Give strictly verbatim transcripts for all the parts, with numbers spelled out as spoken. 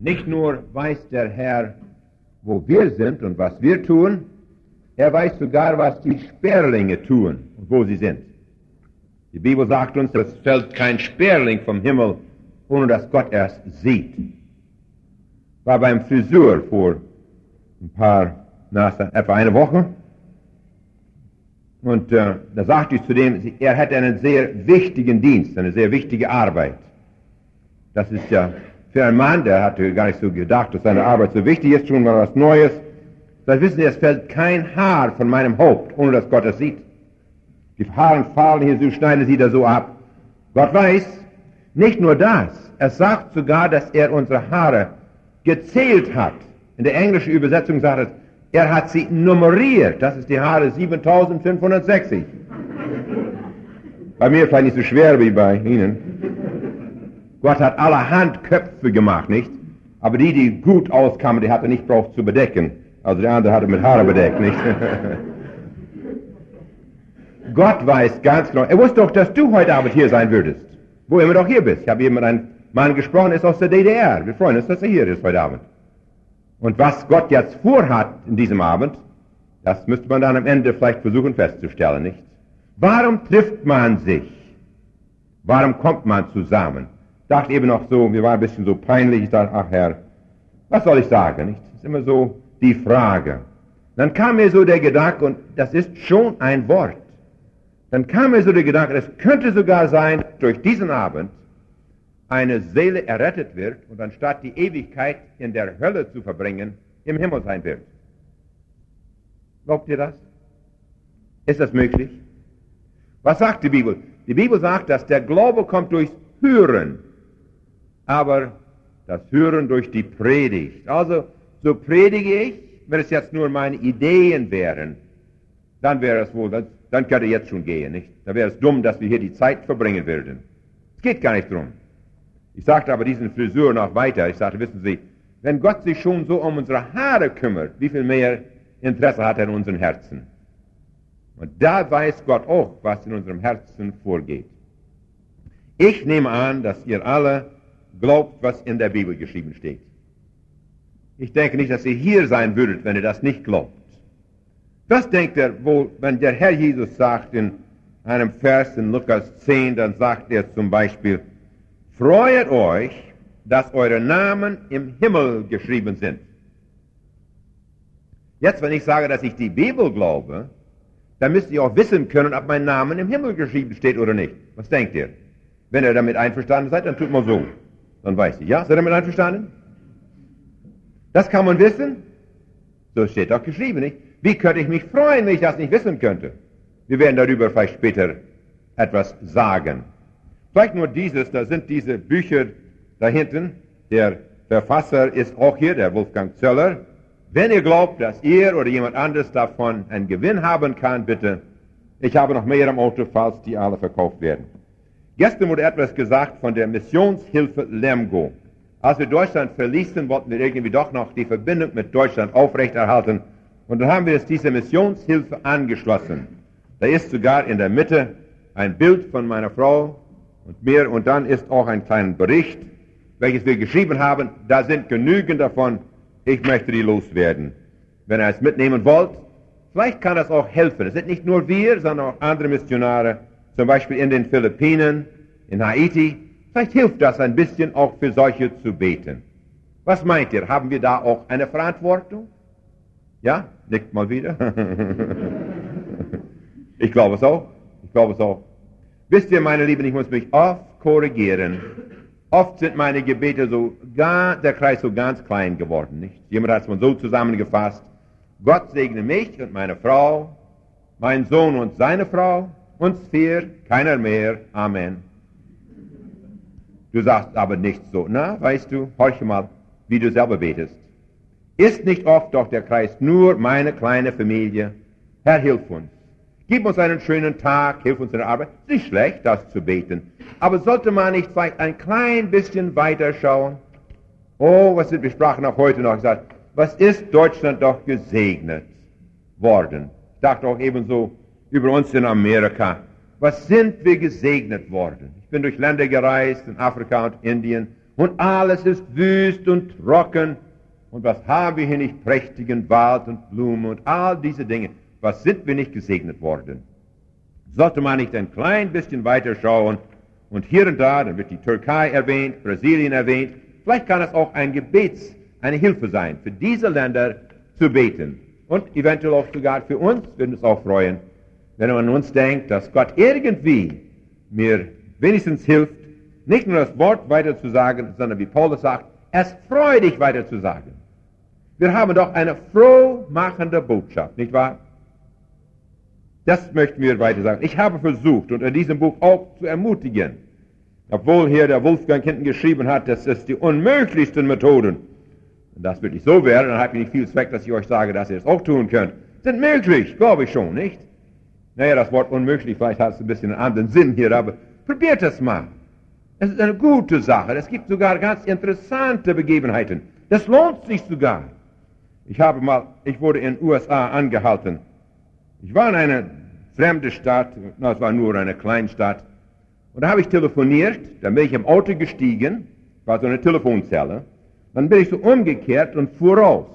Nicht nur weiß der Herr, wo wir sind und was wir tun, er weiß sogar, was die Sperlinge tun und wo sie sind. Die Bibel sagt uns, es fällt kein Sperling vom Himmel, ohne dass Gott erst sieht. War beim Friseur vor ein paar, na, etwa eine Woche. Und äh, da sagte ich zu dem, er hätte einen sehr wichtigen Dienst, eine sehr wichtige Arbeit. Das ist ja für einen Mann, der hatte gar nicht so gedacht, dass seine Arbeit so wichtig ist, schon mal was Neues. Das wissen Sie, es fällt kein Haar von meinem Haupt, ohne dass Gott es sieht. Die Haare fallen hier so, schneiden sie da so ab. Gott weiß, nicht nur das, er sagt sogar, dass er unsere Haare gezählt hat. In der englischen Übersetzung sagt es, er hat sie nummeriert. Das ist die Haare siebentausendfünfhundertsechzig. Bei mir vielleicht nicht so schwer wie bei Ihnen. Gott hat allerhand Köpfe gemacht, nicht? Aber die, die gut auskamen, die hat er nicht braucht zu bedecken. Also der andere hat er mit Haare bedeckt, nicht? Gott weiß ganz genau. Er wusste doch, dass du heute Abend hier sein würdest. Wo immer doch hier bist. Ich habe eben mit einem Mann gesprochen, er ist aus der D D R. Wir freuen uns, dass er hier ist heute Abend. Und was Gott jetzt vorhat in diesem Abend, das müsste man dann am Ende vielleicht versuchen festzustellen, nicht? Warum trifft man sich? Warum kommt man zusammen? Ich dachte eben noch so, mir war ein bisschen so peinlich, ich dachte, ach Herr, was soll ich sagen, nicht? Das ist immer so die Frage. Dann kam mir so der Gedanke, und das ist schon ein Wort, dann kam mir so der Gedanke, es könnte sogar sein, durch diesen Abend eine Seele errettet wird und anstatt die Ewigkeit in der Hölle zu verbringen, im Himmel sein wird. Glaubt ihr das? Ist das möglich? Was sagt die Bibel? Die Bibel sagt, dass der Glaube kommt durchs Hören, aber das Hören durch die Predigt. Also, so predige ich, wenn es jetzt nur meine Ideen wären, dann wäre es wohl, dann, dann könnte jetzt schon gehen, nicht? Da wäre es dumm, dass wir hier die Zeit verbringen würden. Es geht gar nicht drum. Ich sagte aber diesen Friseur noch weiter, ich sagte, wissen Sie, wenn Gott sich schon so um unsere Haare kümmert, wie viel mehr Interesse hat er in unseren Herzen? Und da weiß Gott auch, was in unserem Herzen vorgeht. Ich nehme an, dass ihr alle glaubt, was in der Bibel geschrieben steht. Ich denke nicht, dass ihr hier sein würdet, wenn ihr das nicht glaubt. Was denkt ihr wohl, wenn der Herr Jesus sagt in einem Vers in Lukas zehn, dann sagt er zum Beispiel, freut euch, dass eure Namen im Himmel geschrieben sind. Jetzt, wenn ich sage, dass ich die Bibel glaube, dann müsst ihr auch wissen können, ob mein Name im Himmel geschrieben steht oder nicht. Was denkt ihr? Wenn ihr damit einverstanden seid, dann tut mal so. Dann weiß ich, ja? Seid ihr damit einverstanden? Das kann man wissen? So steht doch geschrieben, nicht? Wie könnte ich mich freuen, wenn ich das nicht wissen könnte? Wir werden darüber vielleicht später etwas sagen. Vielleicht nur dieses, da sind diese Bücher da hinten. Der Verfasser ist auch hier, der Wolfgang Zöller. Wenn ihr glaubt, dass ihr oder jemand anderes davon einen Gewinn haben kann, bitte. Ich habe noch mehr im Auto, falls die alle verkauft werden. Gestern wurde etwas gesagt von der Missionshilfe Lemgo. Als wir Deutschland verließen, wollten wir irgendwie doch noch die Verbindung mit Deutschland aufrechterhalten. Und dann haben wir jetzt diese Missionshilfe angeschlossen. Da ist sogar in der Mitte ein Bild von meiner Frau und mir. Und dann ist auch ein kleiner Bericht, welches wir geschrieben haben. Da sind genügend davon. Ich möchte die loswerden. Wenn ihr es mitnehmen wollt, vielleicht kann das auch helfen. Es sind nicht nur wir, sondern auch andere Missionare, zum Beispiel in den Philippinen, in Haiti. Vielleicht hilft das ein bisschen, auch für solche zu beten. Was meint ihr? Haben wir da auch eine Verantwortung? Ja? Nickt mal wieder. Ich glaube es auch. Ich glaube es auch. Wisst ihr, meine Lieben, ich muss mich oft korrigieren. Oft sind meine Gebete so, gar, der Kreis so ganz klein geworden, nicht? Jemand hat es mal so zusammengefasst. Gott segne mich und meine Frau, mein Sohn und seine Frau, uns vier, keiner mehr. Amen. Du sagst aber nicht so. Na, weißt du, horche mal, wie du selber betest. Ist nicht oft doch der Kreis nur meine kleine Familie? Herr, hilf uns. Gib uns einen schönen Tag, hilf uns in der Arbeit. Ist nicht schlecht, das zu beten. Aber sollte man nicht vielleicht ein klein bisschen weiter schauen? Oh, was sind, wir sprachen auch heute noch gesagt, was ist Deutschland doch gesegnet worden? Ich dachte auch ebenso über uns in Amerika. Was sind wir gesegnet worden? Ich bin durch Länder gereist, in Afrika und Indien, und alles ist wüst und trocken. Und was haben wir hier nicht? Prächtigen Wald und Blumen und all diese Dinge. Was sind wir nicht gesegnet worden? Sollte man nicht ein klein bisschen weiter schauen und hier und da, dann wird die Türkei erwähnt, Brasilien erwähnt, vielleicht kann es auch ein Gebets, eine Hilfe sein, für diese Länder zu beten. Und eventuell auch sogar für uns, würden uns auch freuen, wenn man an uns denkt, dass Gott irgendwie mir wenigstens hilft, nicht nur das Wort weiter zu sagen, sondern wie Paulus sagt, es freudig weiter zu sagen. Wir haben doch eine frohmachende Botschaft, nicht wahr? Das möchten wir weiter sagen. Ich habe versucht, und in diesem Buch auch zu ermutigen, obwohl hier der Wolfgang hinten geschrieben hat, das ist die unmöglichsten Methoden. Wenn das wirklich so wäre, dann hat mir nicht viel Zweck, dass ich euch sage, dass ihr es auch tun könnt. Sind möglich, glaube ich schon, nicht? Naja, das Wort unmöglich, vielleicht hat es ein bisschen einen anderen Sinn hier, aber probiert es mal. Es ist eine gute Sache. Es gibt sogar ganz interessante Begebenheiten. Das lohnt sich sogar. Ich habe mal, ich wurde in den U S A angehalten. Ich war in einer fremden Stadt, na, es war nur eine Kleinstadt, und da habe ich telefoniert, dann bin ich im Auto gestiegen, war so eine Telefonzelle, dann bin ich so umgekehrt und fuhr raus.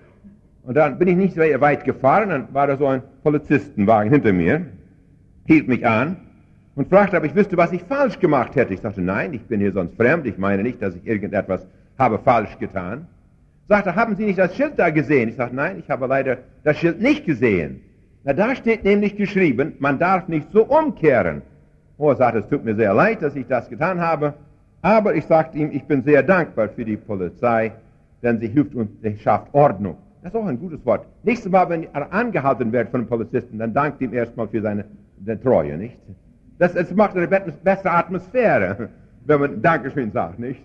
Und dann bin ich nicht sehr weit gefahren, dann war da so ein Polizistenwagen hinter mir, hielt mich an und fragte, ob ich wüsste, was ich falsch gemacht hätte. Ich sagte, nein, ich bin hier sonst fremd, ich meine nicht, dass ich irgendetwas habe falsch getan. Sagte, haben Sie nicht das Schild da gesehen? Ich sagte, nein, ich habe leider das Schild nicht gesehen. Na, da steht nämlich geschrieben, man darf nicht so umkehren. Oh, er sagte, es tut mir sehr leid, dass ich das getan habe, aber ich sagte ihm, ich bin sehr dankbar für die Polizei, denn sie hilft uns, sie schafft Ordnung. Das ist auch ein gutes Wort. Nächstes Mal, wenn er angehalten wird von einem Polizisten, dann dankt ihm erstmal für seine Treue, nicht? Das, das macht eine bessere Atmosphäre, wenn man Dankeschön sagt, nicht?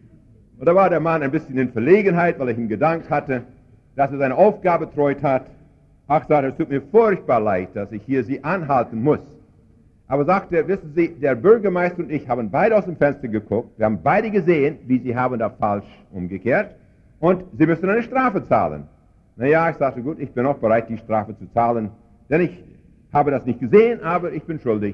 Und da war der Mann ein bisschen in Verlegenheit, weil ich ihm gedankt hatte, dass er seine Aufgabe treu hat. Ach, sagte er, es tut mir furchtbar leid, dass ich hier Sie anhalten muss. Aber sagte er, wissen Sie, der Bürgermeister und ich haben beide aus dem Fenster geguckt, wir haben beide gesehen, wie Sie haben da falsch umgekehrt, und Sie müssen eine Strafe zahlen. Naja, ich sagte, gut, ich bin auch bereit, die Strafe zu zahlen, denn ich habe das nicht gesehen, aber ich bin schuldig.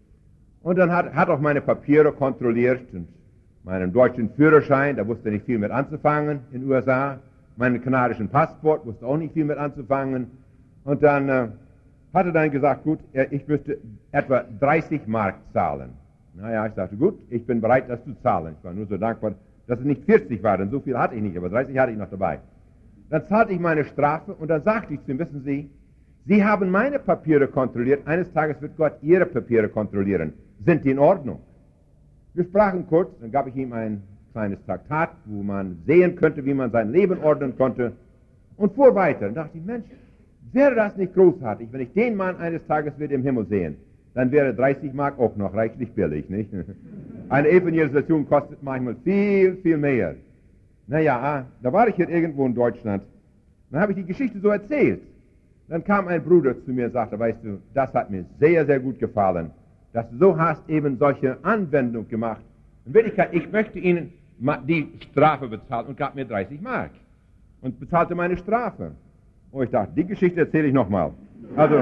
Und dann hat, hat auch meine Papiere kontrolliert und meinen deutschen Führerschein, da wusste er nicht viel mit anzufangen in den U S A, meinen kanadischen Passport wusste auch nicht viel mit anzufangen. Und dann äh, hat er dann gesagt, gut, er, ich müsste etwa dreißig Mark zahlen. Naja, ich sagte, gut, ich bin bereit, das zu zahlen. Ich war nur so dankbar, dass es nicht vierzig war, denn so viel hatte ich nicht, aber dreißig hatte ich noch dabei. Dann zahlte ich meine Strafe und dann sagte ich zu ihm, wissen Sie, Sie haben meine Papiere kontrolliert, eines Tages wird Gott Ihre Papiere kontrollieren. Sind die in Ordnung? Wir sprachen kurz, dann gab ich ihm ein kleines Traktat, wo man sehen könnte, wie man sein Leben ordnen konnte, und fuhr weiter. Und dachte ich, Mensch, wäre das nicht großartig, wenn ich den Mann eines Tages wieder im Himmel sehen, dann wäre dreißig Mark auch noch reichlich billig, nicht? Eine Evangelisation kostet manchmal viel, viel mehr. Naja, da war ich hier irgendwo in Deutschland, dann habe ich die Geschichte so erzählt. Dann kam ein Bruder zu mir und sagte, weißt du, das hat mir sehr, sehr gut gefallen, dass du so hast eben solche Anwendung gemacht. In Wirklichkeit, ich möchte Ihnen die Strafe bezahlen und gab mir dreißig Mark und bezahlte meine Strafe. Und ich dachte, die Geschichte erzähle ich nochmal. Also,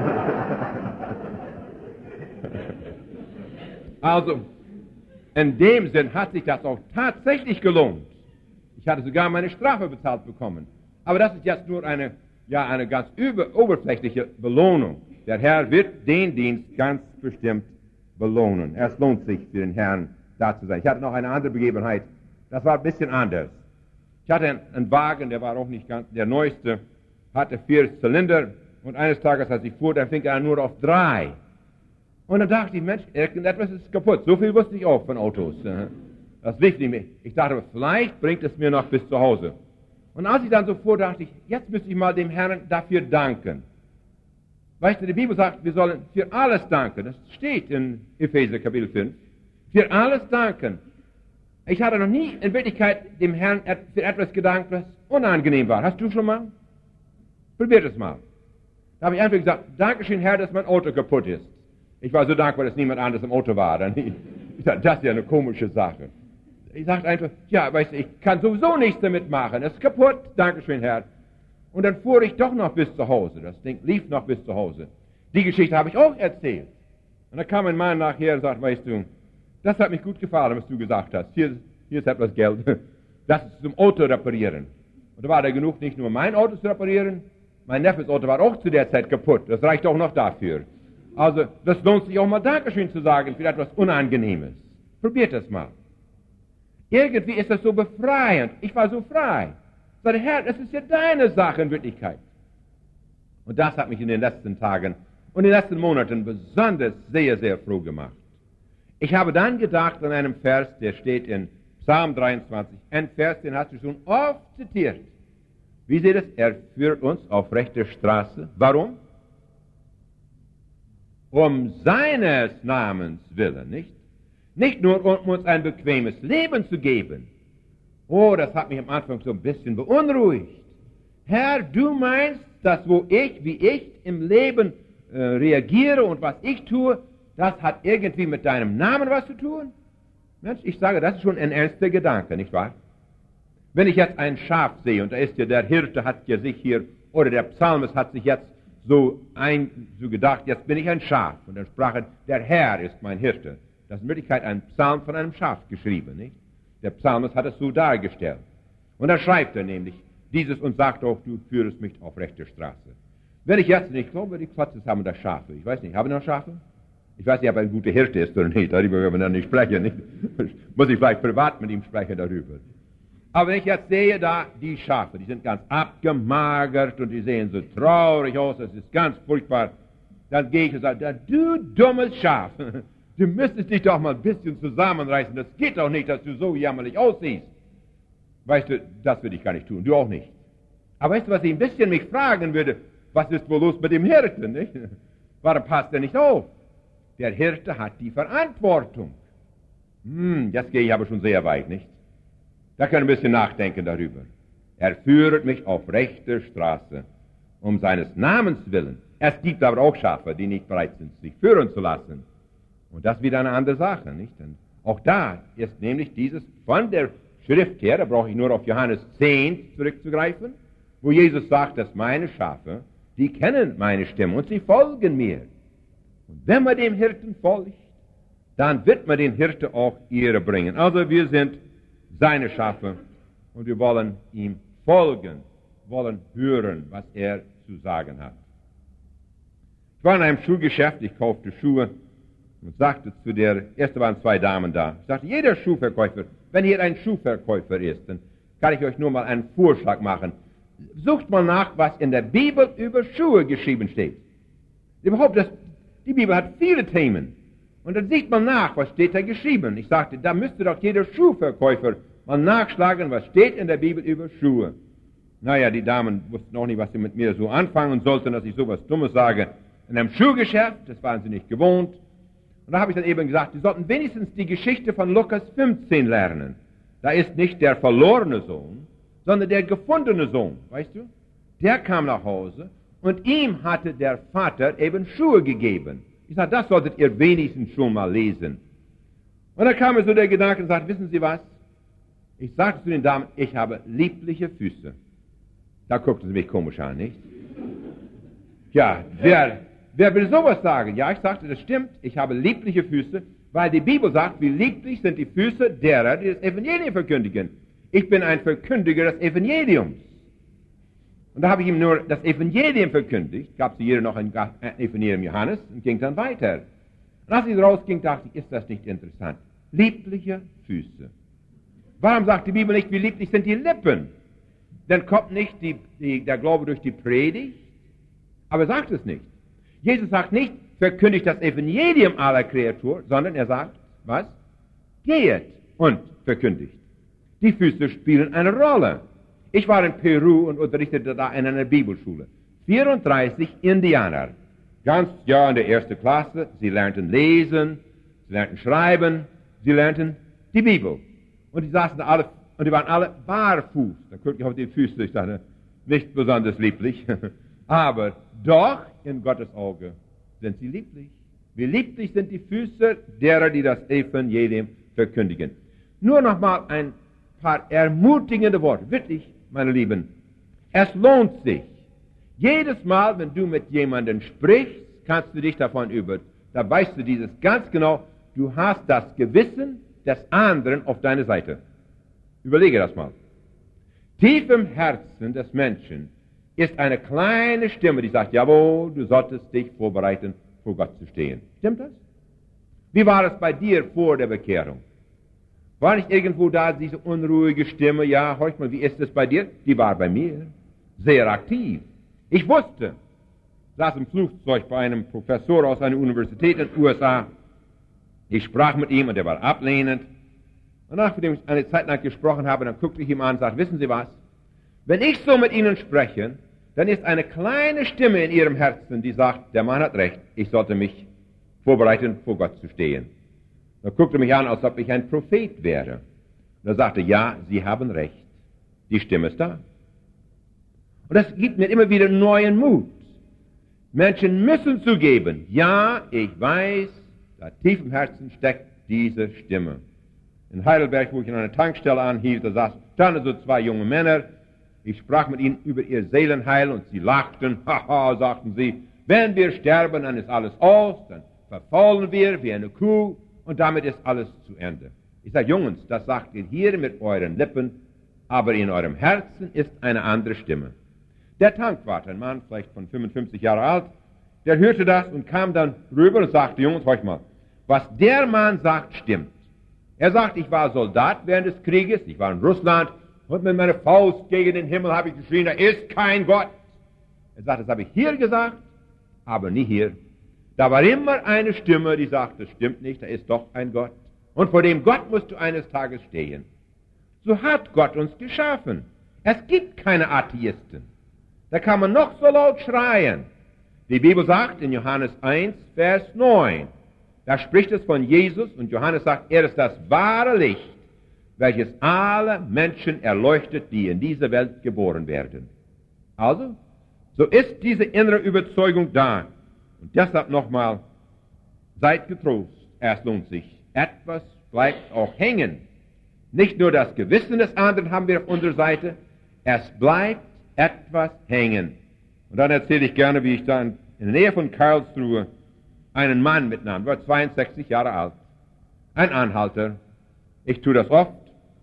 also, in dem Sinn hat sich das auch tatsächlich gelohnt. Ich hatte sogar meine Strafe bezahlt bekommen. Aber das ist jetzt nur eine, ja, eine ganz über, oberflächliche Belohnung. Der Herr wird den Dienst ganz bestimmt belohnen. Es lohnt sich für den Herrn, da zu sein. Ich hatte noch eine andere Begebenheit. Das war ein bisschen anders. Ich hatte einen, einen Wagen, der war auch nicht ganz der neueste, hatte vier Zylinder und eines Tages, als ich fuhr, dann fing er nur auf drei. Und dann dachte ich, Mensch, irgendetwas ist kaputt. So viel wusste ich auch von Autos. Das lief nicht mehr. Ich dachte, vielleicht bringt es mir noch bis zu Hause. Und als ich dann so fuhr, dachte ich, jetzt müsste ich mal dem Herrn dafür danken. Weißt du, die Bibel sagt, wir sollen für alles danken. Das steht in Epheser Kapitel fünf. Für alles danken. Ich hatte noch nie in Wirklichkeit dem Herrn für etwas gedankt, was unangenehm war. Hast du schon mal? Probiert es mal. Da habe ich einfach gesagt, Dankeschön, Herr, dass mein Auto kaputt ist. Ich war so dankbar, dass niemand anderes im Auto war. Dann, ich sagte, das ist ja eine komische Sache. Ich sagte einfach, ja, weißt du, ich kann sowieso nichts damit machen. Es ist kaputt. Dankeschön, Herr. Und dann fuhr ich doch noch bis zu Hause. Das Ding lief noch bis zu Hause. Die Geschichte habe ich auch erzählt. Und da kam ein Mann nachher und sagte, weißt du, das hat mich gut gefallen, was du gesagt hast. Hier hier ist etwas Geld, das ist zum Auto reparieren. Und da war da genug, nicht nur mein Auto zu reparieren, mein Neffes Auto war auch zu der Zeit kaputt, das reicht auch noch dafür. Also, das lohnt sich auch mal Dankeschön zu sagen für etwas Unangenehmes. Probiert das mal. Irgendwie ist das so befreiend. Ich war so frei. Ich sagte, Herr, das ist ja deine Sache in Wirklichkeit. Und das hat mich in den letzten Tagen und in den letzten Monaten besonders sehr, sehr froh gemacht. Ich habe dann gedacht an einem Vers, der steht in Psalm dreiundzwanzig, ein Vers, den hast du schon oft zitiert. Wie seht es? Er führt uns auf rechte Straße. Warum? Um seines Namens willen, nicht? Nicht nur, um uns ein bequemes Leben zu geben. Oh, das hat mich am Anfang so ein bisschen beunruhigt. Herr, du meinst, dass wo ich, wie ich im Leben äh, reagiere und was ich tue, das hat irgendwie mit deinem Namen was zu tun? Mensch, ich sage, das ist schon ein ernster Gedanke, nicht wahr? Wenn ich jetzt ein Schaf sehe, und da ist ja der Hirte, hat ja sich hier, oder der Psalmist hat sich jetzt so, ein, so gedacht, jetzt bin ich ein Schaf. Und dann sprach er, der Herr ist mein Hirte. Das ist in Wirklichkeit ein Psalm von einem Schaf geschrieben, nicht? Der Psalmist hat es so dargestellt. Und da schreibt er nämlich dieses und sagt auch, du führst mich auf rechte Straße. Wenn ich jetzt nicht glaube, die Klotzes haben da Schafe. Ich weiß nicht, haben wir noch Schafe? Ich weiß nicht, ob er ein guter Hirte ist oder nicht. Darüber werden wir dann nicht sprechen. Nicht? Muss ich vielleicht privat mit ihm sprechen darüber. Aber wenn ich jetzt sehe da die Schafe, die sind ganz abgemagert und die sehen so traurig aus, das ist ganz furchtbar, dann gehe ich und sage, du dummes Schaf, du müsstest dich doch mal ein bisschen zusammenreißen, das geht doch nicht, dass du so jämmerlich aussiehst. Weißt du, das würde ich gar nicht tun, du auch nicht. Aber weißt du, was ich ein bisschen mich fragen würde, was ist wohl los mit dem Hirten, nicht? Warum passt er nicht auf? Der Hirte hat die Verantwortung. Hm, jetzt gehe ich aber schon sehr weit, nicht? Da können wir ein bisschen nachdenken darüber. Er führt mich auf rechte Straße, um seines Namens willen. Es gibt aber auch Schafe, die nicht bereit sind, sich führen zu lassen. Und das ist wieder eine andere Sache, nicht? Denn auch da ist nämlich dieses von der Schrift her, da brauche ich nur auf Johannes zehn zurückzugreifen, wo Jesus sagt, dass meine Schafe, die kennen meine Stimme und sie folgen mir. Und wenn man dem Hirten folgt, dann wird man den Hirte auch Ehre bringen. Also wir sind seine Schafe und wir wollen ihm folgen, wollen hören, was er zu sagen hat. Ich war in einem Schuhgeschäft, ich kaufte Schuhe und sagte zu der, erste waren zwei Damen da, ich sagte, jeder Schuhverkäufer, wenn hier ein Schuhverkäufer ist, dann kann ich euch nur mal einen Vorschlag machen. Sucht mal nach, was in der Bibel über Schuhe geschrieben steht. Überhaupt, das, die Bibel hat viele Themen. Und dann sieht man nach, was steht da geschrieben. Ich sagte, da müsste doch jeder Schuhverkäufer mal nachschlagen, was steht in der Bibel über Schuhe. Naja, die Damen wussten auch nicht, was sie mit mir so anfangen sollten, dass ich sowas Dummes sage. In einem Schuhgeschäft, das waren sie nicht gewohnt. Und da habe ich dann eben gesagt, sie sollten wenigstens die Geschichte von Lukas fünfzehn lernen. Da ist nicht der verlorene Sohn, sondern der gefundene Sohn, weißt du? Der kam nach Hause und ihm hatte der Vater eben Schuhe gegeben. Ich sagte, das solltet ihr wenigstens schon mal lesen. Und da kam mir so der Gedanke und sagte, wissen Sie was? Ich sagte zu den Damen, ich habe liebliche Füße. Da guckten sie mich komisch an, nicht? Ja, wer, wer will sowas sagen? Ja, ich sagte, das stimmt, ich habe liebliche Füße, weil die Bibel sagt, wie lieblich sind die Füße derer, die das Evangelium verkündigen. Ich bin ein Verkündiger des Evangeliums. Und da habe ich ihm nur das Evangelium verkündigt, gab sie jeder noch ein Evangelium Johannes und ging dann weiter. Und als ich rausging, dachte ich, ist das nicht interessant? Liebliche Füße. Warum sagt die Bibel nicht, wie lieblich sind die Lippen? Dann kommt nicht die, die, der Glaube durch die Predigt, aber er sagt es nicht. Jesus sagt nicht, verkündigt das Evangelium aller Kreatur, sondern er sagt, was? Geht und verkündigt. Die Füße spielen eine Rolle. Ich war in Peru und unterrichtete da in einer Bibelschule. vierunddreißig Indianer. Ganz, ja, in der ersten Klasse. Sie lernten lesen, sie lernten schreiben, sie lernten die Bibel. Und die saßen da alle, und die waren alle barfuß. Da guckte ich auf die Füße, ich dachte, nicht besonders lieblich. Aber doch, in Gottes Auge, sind sie lieblich. Wie lieblich sind die Füße derer, die das Evangelium verkündigen. Nur noch mal ein paar ermutigende Worte. Wirklich, meine Lieben, es lohnt sich. Jedes Mal, wenn du mit jemandem sprichst, kannst du dich davon über, da weißt du dieses ganz genau, du hast das Gewissen des anderen auf deiner Seite. Überlege das mal. Tief im Herzen des Menschen ist eine kleine Stimme, die sagt, jawohl, du solltest dich vorbereiten, vor Gott zu stehen. Stimmt das? Wie war es bei dir vor der Bekehrung? War nicht irgendwo da diese unruhige Stimme, ja, horch mal, wie ist es bei dir? Die war bei mir sehr aktiv. Ich wusste, saß im Flugzeug bei einem Professor aus einer Universität in den U S A. Ich sprach mit ihm und er war ablehnend. Und nachdem ich eine Zeit lang gesprochen habe, dann guckte ich ihm an und sagte, wissen Sie was? Wenn ich so mit Ihnen spreche, dann ist eine kleine Stimme in Ihrem Herzen, die sagt, der Mann hat recht, ich sollte mich vorbereiten, vor Gott zu stehen. Er guckte mich an, als ob ich ein Prophet wäre. Und er sagte, ja, Sie haben recht. Die Stimme ist da. Und das gibt mir immer wieder neuen Mut. Menschen müssen zugeben, ja, ich weiß, da tief im Herzen steckt diese Stimme. In Heidelberg, wo ich in einer Tankstelle anhielt, da saßen, standen so zwei junge Männer. Ich sprach mit ihnen über ihr Seelenheil und sie lachten. Haha, sagten sie, wenn wir sterben, dann ist alles aus, dann verfallen wir wie eine Kuh und damit ist alles zu Ende. Ich sage, Jungs, das sagt ihr hier mit euren Lippen, aber in eurem Herzen ist eine andere Stimme. Der Tankwart, ein Mann, vielleicht von fünfundfünfzig Jahre alt, der hörte das und kam dann rüber und sagte, Jungs, horch mal, was der Mann sagt, stimmt. Er sagt, ich war Soldat während des Krieges, ich war in Russland und mit meiner Faust gegen den Himmel habe ich geschrien, da ist kein Gott. Er sagt, das habe ich hier gesagt, aber nie hier. Da war immer eine Stimme, die sagt, das stimmt nicht, da ist doch ein Gott. Und vor dem Gott musst du eines Tages stehen. So hat Gott uns geschaffen. Es gibt keine Atheisten. Da kann man noch so laut schreien. Die Bibel sagt in Johannes eins, Vers neun, da spricht es von Jesus und Johannes sagt, er ist das wahre Licht, welches alle Menschen erleuchtet, die in dieser Welt geboren werden. Also, so ist diese innere Überzeugung da. Und deshalb nochmal, seid getrost, es lohnt sich. Etwas bleibt auch hängen. Nicht nur das Gewissen des anderen haben wir auf unserer Seite, es bleibt etwas hängen. Und dann erzähle ich gerne, wie ich dann in der Nähe von Karlsruhe einen Mann mitnahm, war zweiundsechzig Jahre alt, ein Anhalter. Ich tue das oft.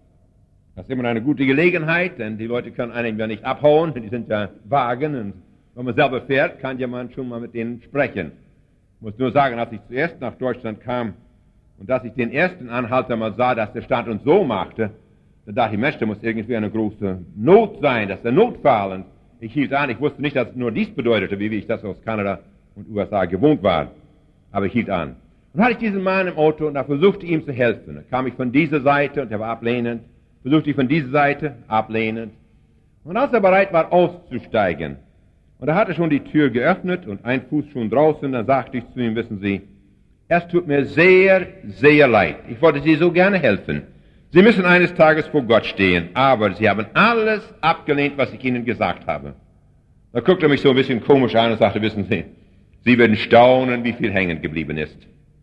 Das ist immer eine gute Gelegenheit, denn die Leute können einen ja nicht abhauen, die sind ja Wagen und wenn man selber fährt, kann ja man schon mal mit denen sprechen. Ich muss nur sagen, als ich zuerst nach Deutschland kam und dass ich den ersten Anhalter mal sah, dass der stand und so machte, da dachte ich, Mensch, da muss irgendwie eine große Not sein, das ist der Notfall. Und ich hielt an, ich wusste nicht, dass es nur dies bedeutete, wie ich das aus Kanada und U S A gewohnt war. Aber ich hielt an. Und hatte ich diesen Mann im Auto und da versuchte ihm zu helfen. Da kam ich von dieser Seite und er war ablehnend. Versuchte ich von dieser Seite, ablehnend. Und als er bereit war, auszusteigen, und er hatte schon die Tür geöffnet und ein Fuß schon draußen, dann sagte ich zu ihm, wissen Sie, es tut mir sehr, sehr leid. Ich wollte Sie so gerne helfen. Sie müssen eines Tages vor Gott stehen, aber Sie haben alles abgelehnt, was ich Ihnen gesagt habe. Da guckte er mich so ein bisschen komisch an und sagte, wissen Sie, Sie werden staunen, wie viel hängen geblieben ist.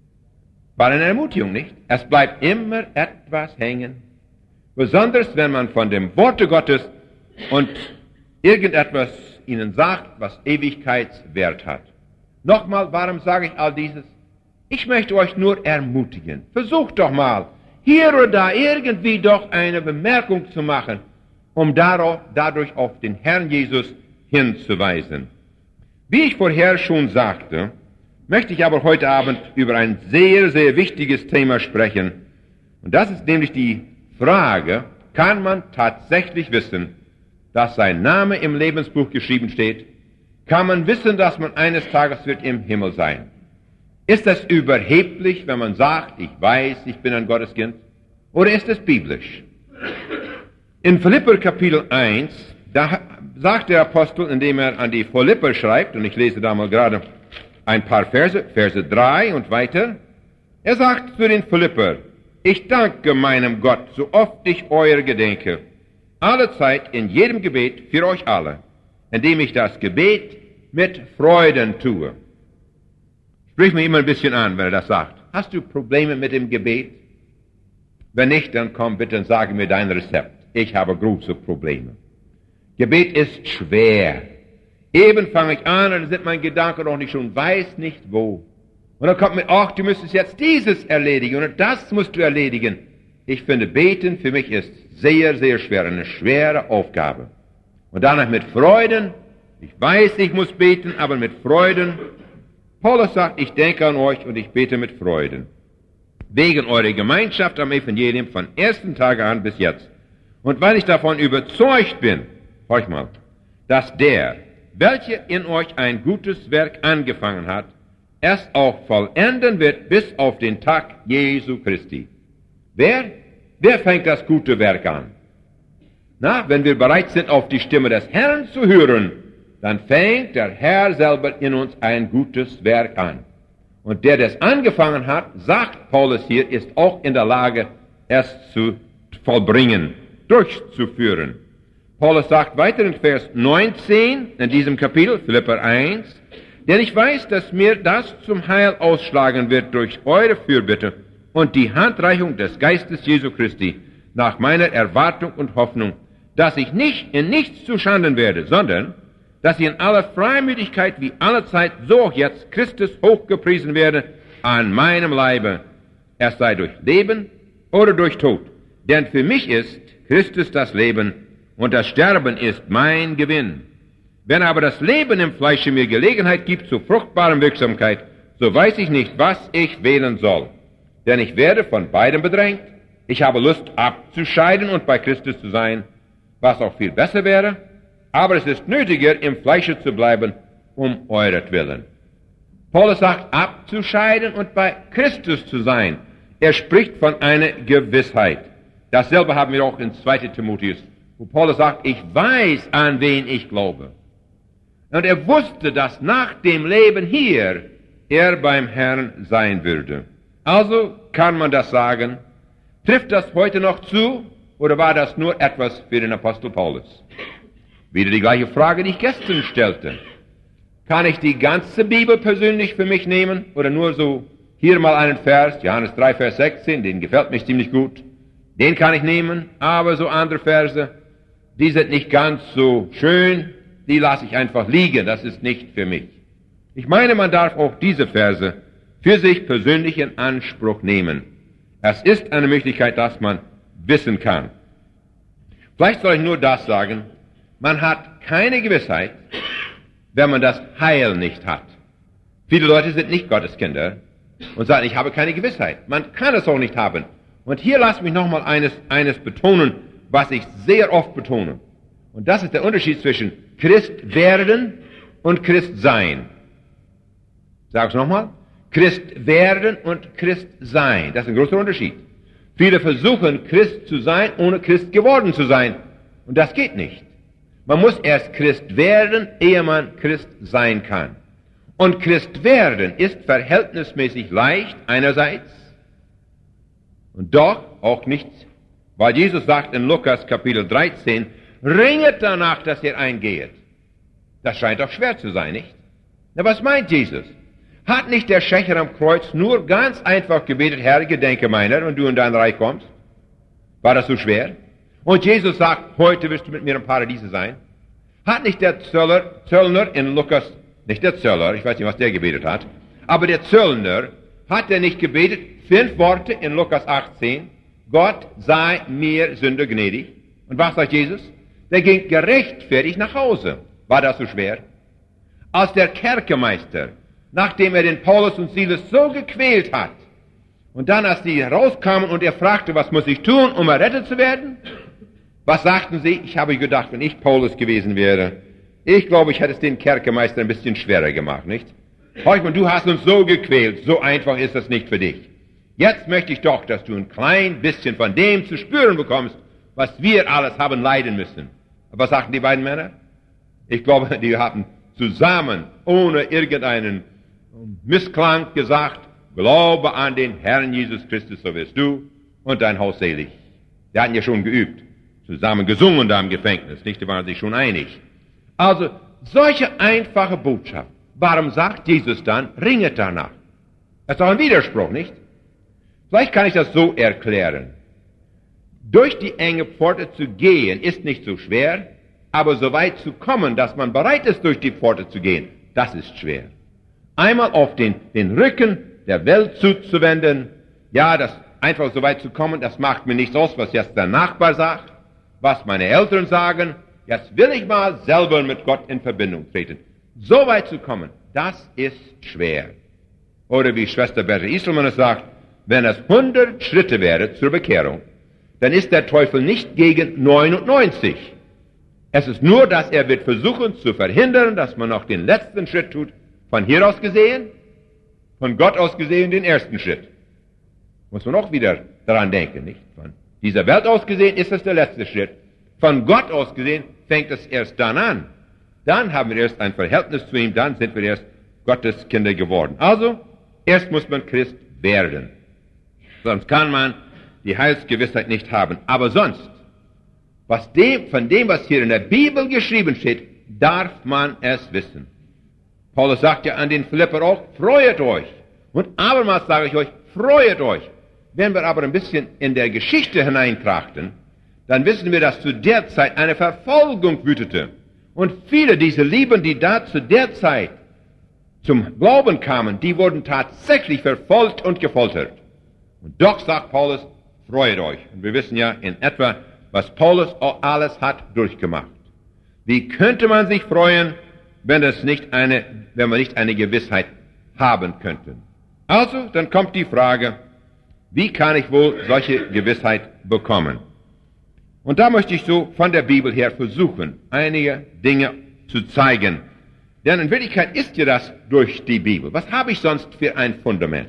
War eine Ermutigung, nicht? Es bleibt immer etwas hängen. Besonders, wenn man von dem Worte Gottes und irgendetwas Ihnen sagt, was Ewigkeitswert hat. Nochmal, warum sage ich all dieses? Ich möchte euch nur ermutigen. Versucht doch mal, hier oder da irgendwie doch eine Bemerkung zu machen, um darauf, dadurch auf den Herrn Jesus hinzuweisen. Wie ich vorher schon sagte, möchte ich aber heute Abend über ein sehr, sehr wichtiges Thema sprechen. Und das ist nämlich die Frage, kann man tatsächlich wissen, dass sein Name im Lebensbuch geschrieben steht? Kann man wissen, dass man eines Tages wird im Himmel sein? Ist das überheblich, wenn man sagt, ich weiß, ich bin ein Gotteskind? Oder ist es biblisch? In Philipper Kapitel eins, da sagt der Apostel, indem er an die Philipper schreibt, und ich lese da mal gerade ein paar Verse, Verse drei und weiter, er sagt zu den Philipper, ich danke meinem Gott, so oft ich euer gedenke, alle Zeit in jedem Gebet für euch alle, indem ich das Gebet mit Freuden tue. Sprich mich immer ein bisschen an, wenn er das sagt. Hast du Probleme mit dem Gebet? Wenn nicht, dann komm bitte und sage mir dein Rezept. Ich habe große Probleme. Gebet ist schwer. Eben fange ich an und dann sind meine Gedanken noch nicht schon weiß nicht wo. Und dann kommt mir, ach, du müsstest jetzt dieses erledigen und das musst du erledigen. ich finde, beten für mich ist sehr, sehr schwer, eine schwere Aufgabe. Und danach mit Freuden, ich weiß, ich muss beten, aber mit Freuden. Paulus sagt, ich denke an euch und ich bete mit Freuden. Wegen eurer Gemeinschaft am Evangelium von ersten Tage an bis jetzt. Und weil ich davon überzeugt bin, horch mal, dass der, welcher in euch ein gutes Werk angefangen hat, es auch vollenden wird bis auf den Tag Jesu Christi. Wer? Wer fängt das gute Werk an? Na, wenn wir bereit sind, auf die Stimme des Herrn zu hören, dann fängt der Herr selber in uns ein gutes Werk an. Und der, der es angefangen hat, sagt Paulus hier, ist auch in der Lage, es zu vollbringen, durchzuführen. Paulus sagt weiter in Vers neunzehn, in diesem Kapitel, Philipper eins, denn ich weiß, dass mir das zum Heil ausschlagen wird durch eure Fürbitte und die Handreichung des Geistes Jesu Christi nach meiner Erwartung und Hoffnung, dass ich nicht in nichts zuschanden werde, sondern dass ich in aller Freimütigkeit wie allezeit, so auch jetzt Christus hochgepriesen werde an meinem Leibe, es sei durch Leben oder durch Tod. Denn für mich ist Christus das Leben und das Sterben ist mein Gewinn. Wenn aber das Leben im Fleische mir Gelegenheit gibt zu fruchtbaren Wirksamkeit, so weiß ich nicht, was ich wählen soll. Denn ich werde von beidem bedrängt. Ich habe Lust abzuscheiden und bei Christus zu sein, was auch viel besser wäre. Aber es ist nötiger, im Fleische zu bleiben, um euretwillen. Paulus sagt, abzuscheiden und bei Christus zu sein. Er spricht von einer Gewissheit. Dasselbe haben wir auch in zweiten Timotheus, wo Paulus sagt, ich weiß, an wen ich glaube. Und er wusste, dass nach dem Leben hier er beim Herrn sein würde. Also kann man das sagen. Trifft das heute noch zu, oder war das nur etwas für den Apostel Paulus? Wieder die gleiche Frage, die ich gestern stellte. Kann ich die ganze Bibel persönlich für mich nehmen, oder nur so hier mal einen Vers, Johannes drei, Vers sechzehn, den gefällt mir ziemlich gut. Den kann ich nehmen, aber so andere Verse, die sind nicht ganz so schön, die lasse ich einfach liegen, das ist nicht für mich. Ich meine, man darf auch diese Verse für sich persönlich in Anspruch nehmen. Es ist eine Möglichkeit, dass man wissen kann. Vielleicht soll ich nur das sagen, man hat keine Gewissheit, wenn man das Heil nicht hat. Viele Leute sind nicht Gottes Kinder und sagen, ich habe keine Gewissheit. Man kann es auch nicht haben. Und hier lass mich nochmal eines, eines betonen, was ich sehr oft betone. Und das ist der Unterschied zwischen Christ werden und Christ sein. Sag es nochmal. Christ werden und Christ sein. Das ist ein großer Unterschied. Viele versuchen, Christ zu sein, ohne Christ geworden zu sein. Und das geht nicht. Man muss erst Christ werden, ehe man Christ sein kann. Und Christ werden ist verhältnismäßig leicht einerseits und doch auch nicht, weil Jesus sagt in Lukas Kapitel dreizehn, ringet danach, dass ihr eingehet. Das scheint doch schwer zu sein, nicht? Na, was meint Jesus? Hat nicht der Schächer am Kreuz nur ganz einfach gebetet, Herr, gedenke meiner, wenn du in dein Reich kommst? War das so schwer? Und Jesus sagt, heute wirst du mit mir im Paradiese sein. Hat nicht der Zöllner, Zöllner in Lukas, nicht der Zöllner, ich weiß nicht, was der gebetet hat, aber der Zöllner, hat er nicht gebetet, fünf Worte in Lukas achtzehn, Gott sei mir Sünder gnädig. Und was sagt Jesus? Der ging gerechtfertigt nach Hause. War das so schwer? Als der Kerkermeister, nachdem er den Paulus und Silas so gequält hat, und dann, als die rauskamen und er fragte, was muss ich tun, um errettet zu werden? Was sagten sie? Ich habe gedacht, wenn ich Paulus gewesen wäre, ich glaube, ich hätte es den Kerkermeister ein bisschen schwerer gemacht, nicht? Heuchmann, du hast uns so gequält, so einfach ist das nicht für dich. Jetzt möchte ich doch, dass du ein klein bisschen von dem zu spüren bekommst, was wir alles haben leiden müssen. Was sagten die beiden Männer? Ich glaube, die haben zusammen, ohne irgendeinen Missklang gesagt, glaube an den Herrn Jesus Christus, so wirst du und dein Haus selig. Die hatten ja schon geübt, zusammen gesungen da im Gefängnis, nicht? Die waren sich schon einig. Also, solche einfache Botschaft. Warum sagt Jesus dann, ringet danach? Das ist doch ein Widerspruch, nicht? Vielleicht kann ich das so erklären. Durch die enge Pforte zu gehen, ist nicht so schwer, aber so weit zu kommen, dass man bereit ist, durch die Pforte zu gehen, das ist schwer. Einmal auf den, den Rücken der Welt zuzuwenden, ja, das einfach so weit zu kommen, das macht mir nichts aus, was jetzt der Nachbar sagt, was meine Eltern sagen, jetzt will ich mal selber mit Gott in Verbindung treten. So weit zu kommen, das ist schwer. Oder wie Schwester Bertha Iselmann es sagt, wenn es hundert Schritte wäre zur Bekehrung, dann ist der Teufel nicht gegen neunundneunzig. Es ist nur, dass er wird versuchen zu verhindern, dass man noch den letzten Schritt tut, von hier aus gesehen, von Gott aus gesehen den ersten Schritt. Muss man auch wieder daran denken, nicht? Von dieser Welt aus gesehen ist es der letzte Schritt. Von Gott aus gesehen fängt es erst dann an. Dann haben wir erst ein Verhältnis zu ihm, dann sind wir erst Gottes Kinder geworden. Also, erst muss man Christ werden. Sonst kann man die Heilsgewissheit nicht haben. Aber sonst, was dem, von dem, was hier in der Bibel geschrieben steht, darf man es wissen. Paulus sagt ja an den Philipper auch, freuet euch. Und abermals sage ich euch, freuet euch. Wenn wir aber ein bisschen in der Geschichte hineintrachten, dann wissen wir, dass zu der Zeit eine Verfolgung wütete. Und viele dieser Lieben, die da zu der Zeit zum Glauben kamen, die wurden tatsächlich verfolgt und gefoltert. Und doch sagt Paulus, freut euch. Und wir wissen ja in etwa, was Paulus auch alles hat durchgemacht. Wie könnte man sich freuen, wenn es nicht eine, wenn wir nicht eine Gewissheit haben könnten? Also, dann kommt die Frage, wie kann ich wohl solche Gewissheit bekommen? Und da möchte ich so von der Bibel her versuchen, einige Dinge zu zeigen. Denn in Wirklichkeit ist ja das durch die Bibel. Was habe ich sonst für ein Fundament?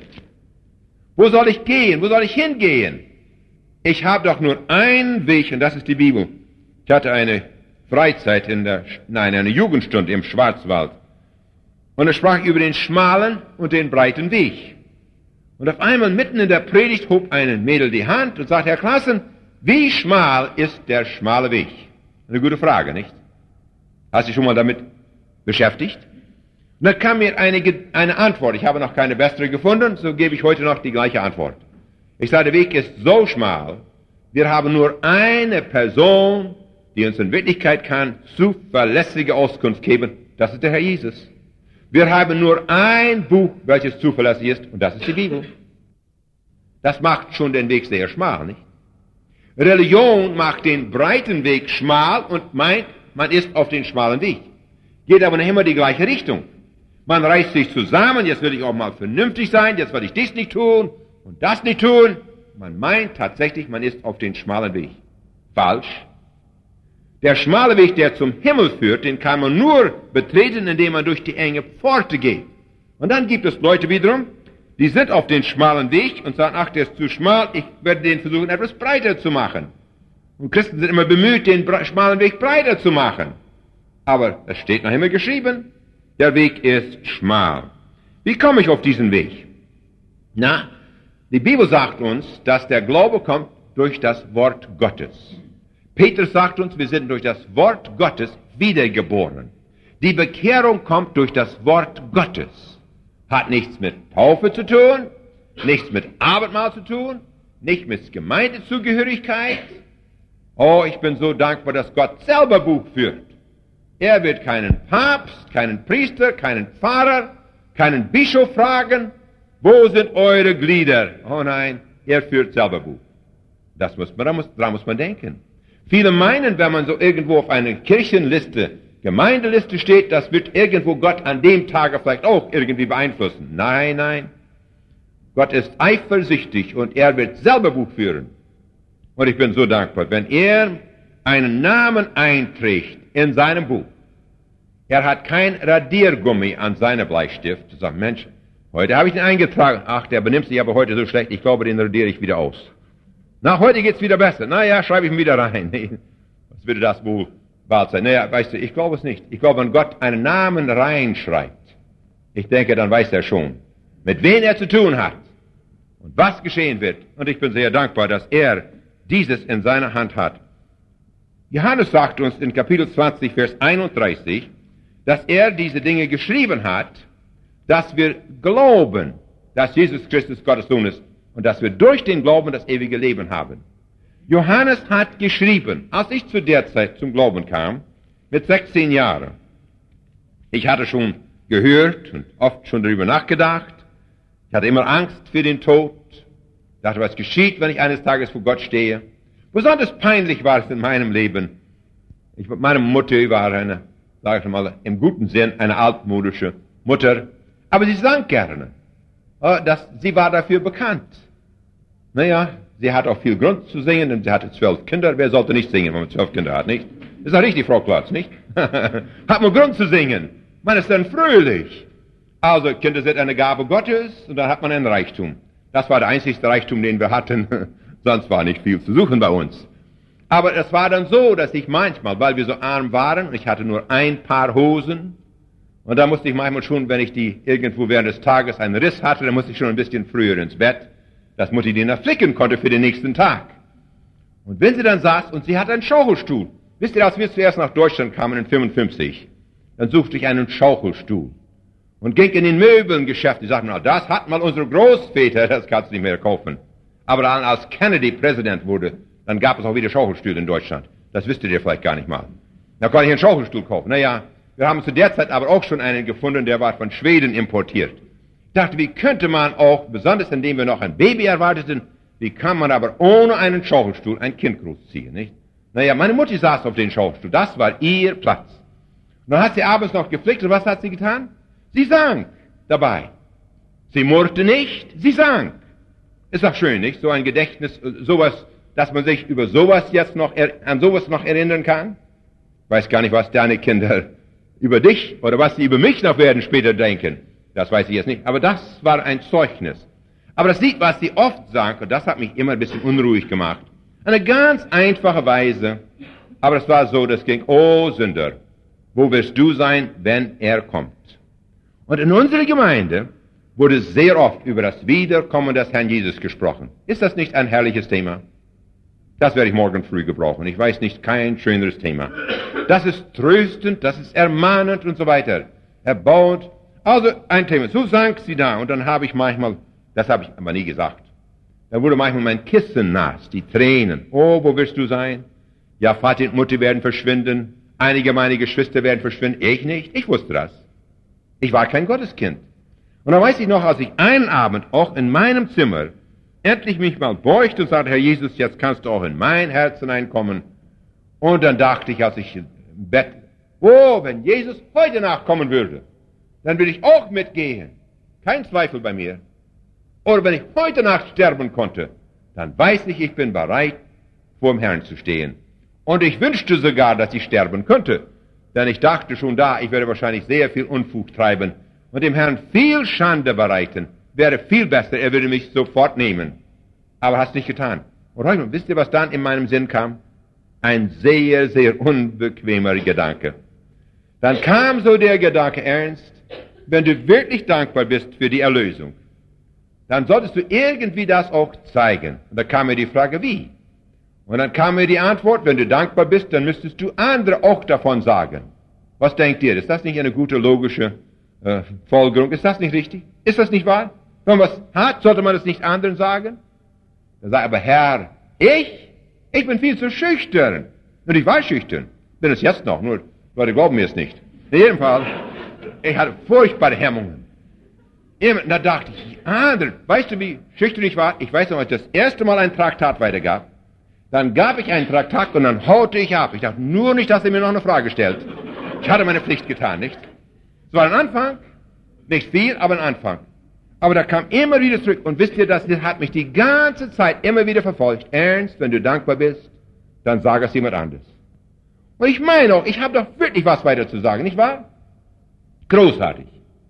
Wo soll ich gehen? Wo soll ich hingehen? Ich habe doch nur einen Weg, und das ist die Bibel. Ich hatte eine Freizeit in der, nein, eine Jugendstunde im Schwarzwald. Und es sprach über den schmalen und den breiten Weg. Und auf einmal mitten in der Predigt hob ein Mädel die Hand und sagte, Herr Klassen, wie schmal ist der schmale Weg? Eine gute Frage, nicht? Hast du dich schon mal damit beschäftigt? Und dann kam mir eine, eine Antwort. Ich habe noch keine bessere gefunden, so gebe ich heute noch die gleiche Antwort. Ich sage, der Weg ist so schmal, wir haben nur eine Person, die uns in Wirklichkeit kann zuverlässige Auskunft geben, das ist der Herr Jesus. Wir haben nur ein Buch, welches zuverlässig ist, und das ist die Bibel. Das macht schon den Weg sehr schmal, nicht? Religion macht den breiten Weg schmal und meint, man ist auf den schmalen Weg. Geht aber nicht immer die gleiche Richtung. Man reißt sich zusammen, jetzt will ich auch mal vernünftig sein, jetzt will ich dies nicht tun und das nicht tun. Man meint tatsächlich, man ist auf den schmalen Weg. Falsch. Der schmale Weg, der zum Himmel führt, den kann man nur betreten, indem man durch die enge Pforte geht. Und dann gibt es Leute wiederum, die sind auf den schmalen Weg und sagen, ach, der ist zu schmal, ich werde den versuchen, etwas breiter zu machen. Und Christen sind immer bemüht, den schmalen Weg breiter zu machen. Aber es steht noch immer geschrieben, der Weg ist schmal. Wie komme ich auf diesen Weg? Na, die Bibel sagt uns, dass der Glaube kommt durch das Wort Gottes. Petrus sagt uns, wir sind durch das Wort Gottes wiedergeboren. Die Bekehrung kommt durch das Wort Gottes. Hat nichts mit Taufe zu tun, nichts mit Abendmahl zu tun, nicht mit Gemeindezugehörigkeit. Oh, ich bin so dankbar, dass Gott selber Buch führt. Er wird keinen Papst, keinen Priester, keinen Pfarrer, keinen Bischof fragen, wo sind eure Glieder? Oh nein, er führt selber Buch. Das muss man, da muss, daran muss man denken. Viele meinen, wenn man so irgendwo auf einer Kirchenliste, Gemeindeliste steht, das wird irgendwo Gott an dem Tage vielleicht auch irgendwie beeinflussen. Nein, nein. Gott ist eifersüchtig und er wird selber Buch führen. Und ich bin so dankbar, wenn er einen Namen einträgt in seinem Buch. Er hat kein Radiergummi an seinem Bleistift. Er sagt, Mensch, heute habe ich ihn eingetragen. Ach, der benimmt sich aber heute so schlecht, ich glaube, den radiere ich wieder aus. Na, heute geht's wieder besser. Na ja, schreibe ich ihn wieder rein. Was würde das wohl bald sein? Naja, weißt du, ich glaube es nicht. Ich glaube, wenn Gott einen Namen reinschreibt, ich denke, dann weiß er schon, mit wem er zu tun hat und was geschehen wird. Und ich bin sehr dankbar, dass er dieses in seiner Hand hat. Johannes sagt uns in Kapitel zwanzig, Vers einunddreißig, dass er diese Dinge geschrieben hat, dass wir glauben, dass Jesus Christus Gottes Sohn ist und dass wir durch den Glauben das ewige Leben haben. Johannes hat geschrieben, als ich zu der Zeit zum Glauben kam, mit sechzehn Jahren. Ich hatte schon gehört und oft schon darüber nachgedacht. Ich hatte immer Angst für den Tod. Ich dachte, was geschieht, wenn ich eines Tages vor Gott stehe? Besonders peinlich war es in meinem Leben. Ich, meine Mutter war eine, sage ich mal, im guten Sinn, eine altmodische Mutter. Aber sie sang gerne. Das, sie war dafür bekannt. Naja, sie hat auch viel Grund zu singen, und sie hatte zwölf Kinder. Wer sollte nicht singen, wenn man zwölf Kinder hat, nicht? Ist doch richtig, Frau Klotz, nicht? Hat man Grund zu singen. Man ist dann fröhlich. Also, Kinder sind eine Gabe Gottes, und dann hat man ein Reichtum. Das war der einzigste Reichtum, den wir hatten. Sonst war nicht viel zu suchen bei uns. Aber es war dann so, dass ich manchmal, weil wir so arm waren, und ich hatte nur ein Paar Hosen, und da musste ich manchmal schon, wenn ich die irgendwo während des Tages einen Riss hatte, dann musste ich schon ein bisschen früher ins Bett, dass Mutti die noch flicken konnte für den nächsten Tag. Und wenn sie dann saß und sie hatte einen Schaukelstuhl, wisst ihr, als wir zuerst nach Deutschland kamen in fünfundfünfzig, dann suchte ich einen Schaukelstuhl und ging in den Möbelgeschäft. Die sagten, na, das hat mal unsere Großväter, das kannst du nicht mehr kaufen. Aber dann, als Kennedy Präsident wurde, dann gab es auch wieder Schaukelstühle in Deutschland. Das wüsstet ihr vielleicht gar nicht mal. Da konnte ich einen Schaukelstuhl kaufen. Naja, wir haben zu der Zeit aber auch schon einen gefunden, der war von Schweden importiert. Ich dachte, wie könnte man auch, besonders indem wir noch ein Baby erwarteten, wie kann man aber ohne einen Schaukelstuhl ein Kind großziehen, nicht? Naja, meine Mutti saß auf den Schaukelstuhl, das war ihr Platz. Und dann hat sie abends noch geflickt, und was hat sie getan? Sie sang dabei. Sie murrte nicht, sie sang. Ist doch schön, nicht? So ein Gedächtnis, sowas, dass man sich über sowas jetzt noch, an sowas noch erinnern kann. Ich weiß gar nicht, was deine Kinder über dich oder was sie über mich noch werden später denken. Das weiß ich jetzt nicht. Aber das war ein Zeugnis. Aber das Lied, was sie oft sang, und das hat mich immer ein bisschen unruhig gemacht. Eine ganz einfache Weise. Aber es war so, das ging, oh Sünder, wo wirst du sein, wenn er kommt? Und in unserer Gemeinde wurde sehr oft über das Wiederkommen des Herrn Jesus gesprochen. Ist das nicht ein herrliches Thema? Das werde ich morgen früh gebrauchen. Ich weiß nicht, kein schöneres Thema. Das ist tröstend, das ist ermahnend und so weiter. Erbaut. Also ein Thema. So sang sie da, und dann habe ich manchmal, das habe ich aber nie gesagt, da wurde manchmal mein Kissen nass, die Tränen. Oh, wo wirst du sein? Ja, Vater und Mutter werden verschwinden. Einige meiner Geschwister werden verschwinden. Ich nicht. Ich wusste das. Ich war kein Gotteskind. Und dann weiß ich noch, als ich einen Abend auch in meinem Zimmer endlich mich mal beugte und sagte, Herr Jesus, jetzt kannst du auch in mein Herz hineinkommen. Und dann dachte ich, als ich im Bett, oh, wenn Jesus heute Nacht kommen würde, dann würde ich auch mitgehen. Kein Zweifel bei mir. Oder wenn ich heute Nacht sterben konnte, dann weiß ich, ich bin bereit, vor dem Herrn zu stehen. Und ich wünschte sogar, dass ich sterben könnte. Denn ich dachte schon da, ich werde wahrscheinlich sehr viel Unfug treiben und dem Herrn viel Schande bereiten. Wäre viel besser, er würde mich sofort nehmen. Aber hast nicht getan. Und heute, wisst ihr, was dann in meinem Sinn kam? Ein sehr, sehr unbequemer Gedanke. Dann kam so der Gedanke, Ernst, wenn du wirklich dankbar bist für die Erlösung, dann solltest du irgendwie das auch zeigen. Und da kam mir die Frage, wie? Und dann kam mir die Antwort, wenn du dankbar bist, dann müsstest du andere auch davon sagen. Was denkt ihr? Ist das nicht eine gute logische äh, Folgerung? Ist das nicht richtig? Ist das nicht wahr? Wenn man was hat, sollte man es nicht anderen sagen? Dann sagt aber, Herr, ich? Ich bin viel zu schüchtern. Und ich war schüchtern. Bin es jetzt noch, nur Leute glauben mir es nicht. In jedem Fall, ich hatte furchtbare Hemmungen. Da dachte ich, andere, weißt du, wie schüchtern ich war? Ich weiß noch, als ich das erste Mal ein Traktat weitergab, dann gab ich einen Traktat und dann haute ich ab. Ich dachte, nur nicht, dass er mir noch eine Frage stellt. Ich hatte meine Pflicht getan, nicht? Es war ein Anfang, nicht viel, aber ein Anfang. Aber da kam immer wieder zurück. Und wisst ihr, das hat mich die ganze Zeit immer wieder verfolgt. Ernst, wenn du dankbar bist, dann sag es jemand anderes. Und ich meine auch, ich habe doch wirklich was weiter zu sagen, nicht wahr? Großartig.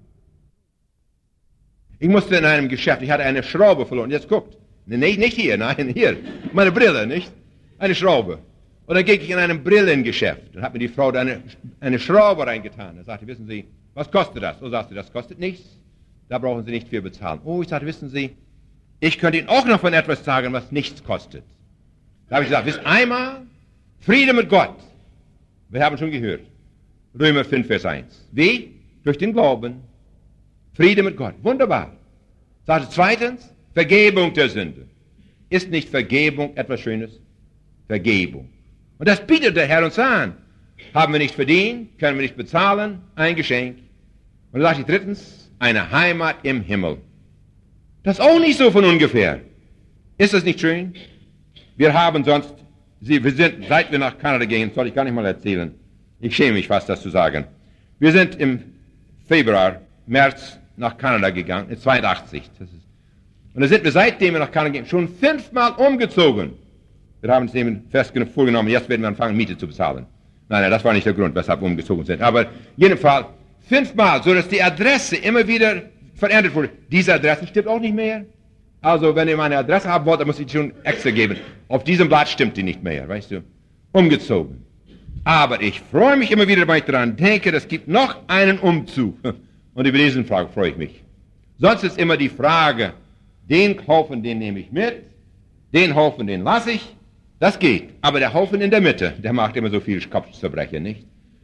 Ich musste in einem Geschäft, ich hatte eine Schraube verloren. Jetzt guckt. Nicht, nicht hier, nein, hier. Meine Brille, nicht? Eine Schraube. Und dann ging ich in einem Brillengeschäft. Dann hat mir die Frau da eine, eine Schraube reingetan. Da sagte, wissen Sie, was kostet das? Und sagte, das kostet nichts. Da brauchen Sie nicht viel bezahlen. Oh, ich sagte, wissen Sie, ich könnte Ihnen auch noch von etwas sagen, was nichts kostet. Da habe ich gesagt, wisst einmal, Friede mit Gott. Wir haben schon gehört. Römer fünf, Vers eins. Wie? Durch den Glauben. Friede mit Gott. Wunderbar. Sagte zweitens, Vergebung der Sünde. Ist nicht Vergebung etwas Schönes? Vergebung. Und das bietet der Herr uns an. Haben wir nicht verdient, können wir nicht bezahlen, ein Geschenk. Und dann sagte ich drittens, eine Heimat im Himmel. Das ist auch nicht so von ungefähr. Ist das nicht schön? Wir haben sonst, Sie, wir sind, seit wir nach Kanada gehen, soll ich gar nicht mal erzählen. Ich schäme mich fast, das zu sagen. Wir sind im Februar, März nach Kanada gegangen, in zweiundachtzig. Das ist, und da sind wir, seitdem wir nach Kanada gehen, schon fünfmal umgezogen. Wir haben uns eben fest genug vorgenommen, jetzt werden wir anfangen, Miete zu bezahlen. Nein, nein, das war nicht der Grund, weshalb wir umgezogen sind. Aber jedenfalls fünfmal, so dass die Adresse immer wieder verändert wurde. Diese Adresse stimmt auch nicht mehr. Also, wenn ihr meine Adresse haben wollt, dann muss ich die schon extra geben. Auf diesem Blatt stimmt die nicht mehr, weißt du. Umgezogen. Aber ich freue mich immer wieder, wenn ich daran denke, es gibt noch einen Umzug. Und über diesen Frage freue ich mich. Sonst ist immer die Frage, den Haufen, den nehme ich mit, den Haufen, den lasse ich. Das geht. Aber der Haufen in der Mitte, der macht immer so viel Kopfzerbrechen, nicht?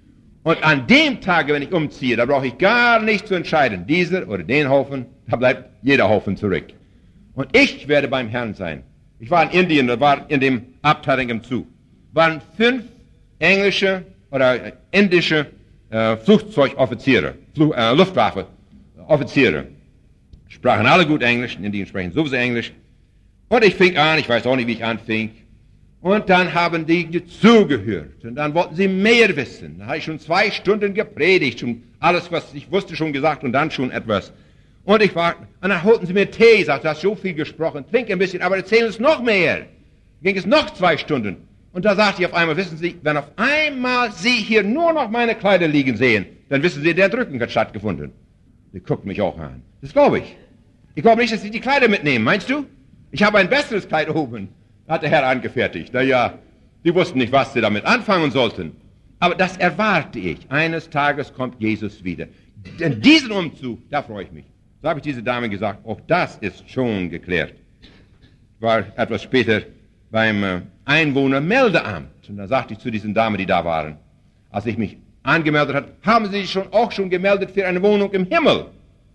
Und an dem Tage, wenn ich umziehe, da brauche ich gar nicht zu entscheiden, dieser oder den Haufen, da bleibt jeder Haufen zurück. Und ich werde beim Herrn sein. Ich war in Indien, da war in dem Abteilung im Zug, waren fünf englische oder indische äh, Flugzeugoffiziere, Flug, äh, Luftwaffe-Offiziere. Sprachen alle gut Englisch, in Indien sprechen sowieso Englisch. Und ich fing an, ich weiß auch nicht, wie ich anfing. Und dann haben die zugehört. Und dann wollten sie mehr wissen. Da habe ich schon zwei Stunden gepredigt, schon alles, was ich wusste, schon gesagt und dann schon etwas. Und ich war, und dann holten sie mir Tee, sagte, du hast so viel gesprochen, trink ein bisschen, aber erzähl uns noch mehr. Ging es noch zwei Stunden. Und da sagte ich auf einmal, wissen Sie, wenn auf einmal Sie hier nur noch meine Kleider liegen sehen, dann wissen Sie, der Drücken hat stattgefunden. Sie guckten mich auch an. Das glaube ich. Ich glaube nicht, dass Sie die Kleider mitnehmen, meinst du? Ich habe ein besseres Kleid oben, hat der Herr angefertigt. Naja, die wussten nicht, was sie damit anfangen sollten. Aber das erwarte ich. Eines Tages kommt Jesus wieder. Denn diesen Umzug, da freue ich mich. So habe ich diese Dame gesagt, auch das ist schon geklärt. Ich war etwas später beim äh, Einwohnermeldeamt. Und da sagte ich zu diesen Damen, die da waren, als ich mich angemeldet habe, haben Sie sich schon auch schon gemeldet für eine Wohnung im Himmel?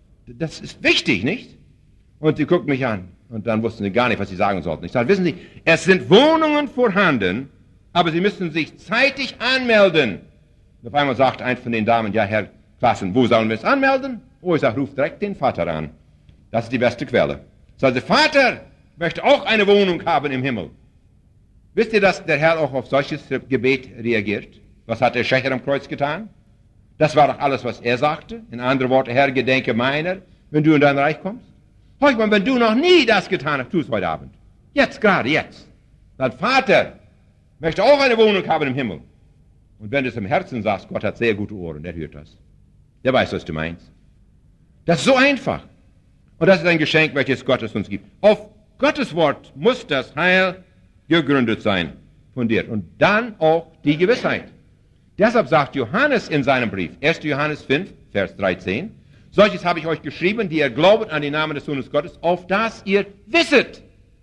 Das ist wichtig, nicht? Und sie guckten mich an. Und dann wussten sie gar nicht, was sie sagen sollten. Ich sagte, wissen Sie, es sind Wohnungen vorhanden, aber Sie müssen sich zeitig anmelden. Und auf einmal sagte ein von den Damen, ja, Herr Klassen, wo sollen wir es anmelden? Oh, ich sage, ruf direkt den Vater an. Das ist die beste Quelle. Ich sagte, Vater möchte auch eine Wohnung haben im Himmel. Wisst ihr, dass der Herr auch auf solches Gebet reagiert? Was hat der Schächer am Kreuz getan? Das war doch alles, was er sagte. In anderen Worten, Herr, gedenke meiner, wenn du in dein Reich kommst. Hör mal, wenn du noch nie das getan hast, tu es heute Abend. Jetzt, gerade jetzt. Dein Vater möchte auch eine Wohnung haben im Himmel. Und wenn du es im Herzen sagst, Gott hat sehr gute Ohren, der hört das. Der weiß, was du meinst. Das ist so einfach. Und das ist ein Geschenk, welches Gott uns gibt. Auf Gottes Wort muss das Heil gegründet sein von dir. Und dann auch die Gewissheit. Deshalb sagt Johannes in seinem Brief, erster Johannes fünf, Vers dreizehn, solches habe ich euch geschrieben, die ihr glaubet an den Namen des Sohnes Gottes, auf das ihr wisset.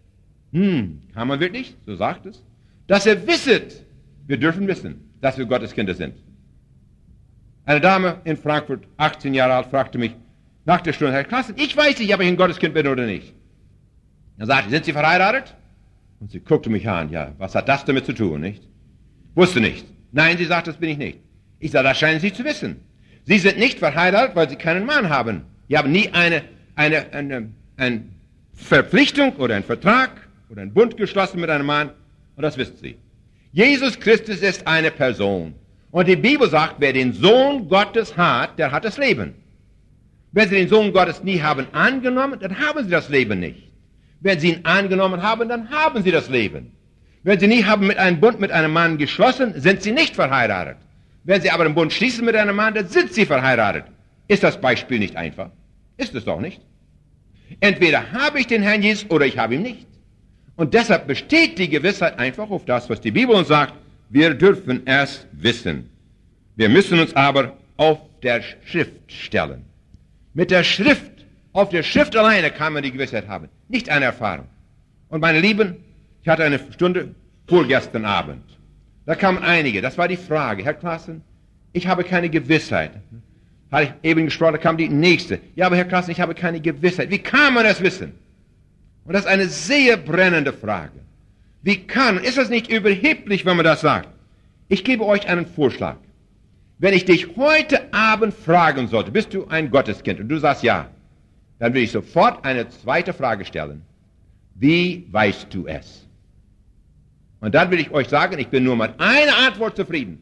Hm, kann man wirklich? So sagt es. Dass ihr wisset. Wir dürfen wissen, dass wir Gottes Kinder sind. Eine Dame in Frankfurt, achtzehn Jahre alt, fragte mich nach der Stunde, Herr Klassen, ich weiß nicht, ob ich ein Gotteskind bin oder nicht. Dann sagte sie, sind Sie verheiratet? Und sie guckte mich an, ja, was hat das damit zu tun, nicht? Wusste nicht. Nein, sie sagt, das bin ich nicht. Ich sage, das scheinen Sie zu wissen. Sie sind nicht verheiratet, weil Sie keinen Mann haben. Sie haben nie eine, eine, eine, eine Verpflichtung oder einen Vertrag oder einen Bund geschlossen mit einem Mann. Und das wissen Sie. Jesus Christus ist eine Person. Und die Bibel sagt, wer den Sohn Gottes hat, der hat das Leben. Wenn Sie den Sohn Gottes nie haben angenommen, dann haben Sie das Leben nicht. Wenn Sie ihn angenommen haben, dann haben Sie das Leben. Wenn Sie nie haben mit einem Bund mit einem Mann geschlossen, sind Sie nicht verheiratet. Wenn Sie aber einen Bund schließen mit einem Mann, dann sind Sie verheiratet. Ist das Beispiel nicht einfach? Ist es doch nicht. Entweder habe ich den Herrn Jesus oder ich habe ihn nicht. Und deshalb besteht die Gewissheit einfach auf das, was die Bibel uns sagt. Wir dürfen es wissen. Wir müssen uns aber auf der Schrift stellen. Mit der Schrift, auf der Schrift alleine kann man die Gewissheit haben, nicht eine Erfahrung. Und meine Lieben, ich hatte eine Stunde vorgestern Abend. Da kamen einige, das war die Frage, Herr Klassen, ich habe keine Gewissheit. Hatte ich eben gesprochen, da kam die nächste. Ja, aber Herr Klassen, ich habe keine Gewissheit. Wie kann man das wissen? Und das ist eine sehr brennende Frage. Wie kann, ist das nicht überheblich, wenn man das sagt? Ich gebe euch einen Vorschlag. Wenn ich dich heute Abend fragen sollte, bist du ein Gotteskind? Und du sagst ja, dann will ich sofort eine zweite Frage stellen. wie weißt du es? Und dann will ich euch sagen, ich bin nur mit einer Antwort zufrieden.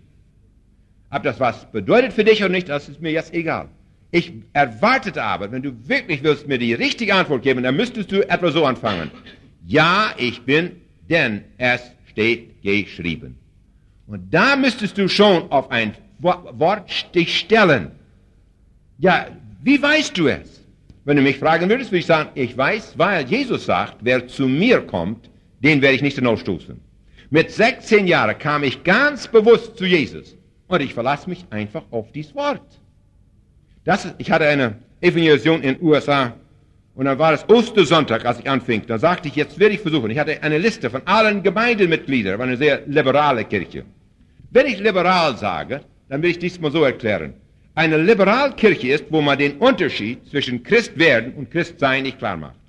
Ob das was bedeutet für dich oder nicht, das ist mir jetzt egal. Ich erwartete aber, wenn du wirklich willst mir die richtige Antwort geben, dann müsstest du etwa so anfangen. Ja, ich bin, denn es steht geschrieben. Und da müsstest du schon auf ein Wort dich stellen. Ja, wie weißt du es? Wenn du mich fragen würdest, würde ich sagen, ich weiß, weil Jesus sagt, wer zu mir kommt, den werde ich nicht hinausstoßen. Mit sechzehn Jahren kam ich ganz bewusst zu Jesus und ich verlasse mich einfach auf dieses Wort. Das ist, ich hatte eine Evangelisation in den U S A und dann war es Ostersonntag, als ich anfing. Da sagte ich, jetzt werde ich versuchen. Ich hatte eine Liste von allen Gemeindemitgliedern, war eine sehr liberale Kirche. Wenn ich liberal sage, dann will ich dies mal so erklären. Eine Liberalkirche ist, wo man den Unterschied zwischen Christwerden und Christsein nicht klar macht.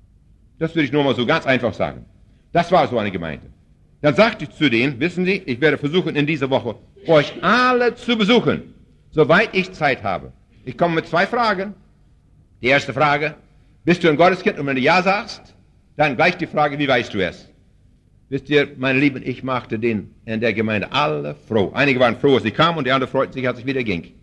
Das will ich nur mal so ganz einfach sagen. Das war so eine Gemeinde. Dann sagte ich zu denen, wissen Sie, ich werde versuchen, in dieser Woche euch alle zu besuchen, soweit ich Zeit habe. Ich komme mit zwei Fragen. Die erste Frage, bist du ein Gotteskind? Und wenn du Ja sagst, dann gleich die Frage, wie weißt du es? Wisst ihr, meine Lieben, ich machte den in der Gemeinde alle froh. Einige waren froh, als ich kam, und die anderen freuten sich, als ich wieder ging.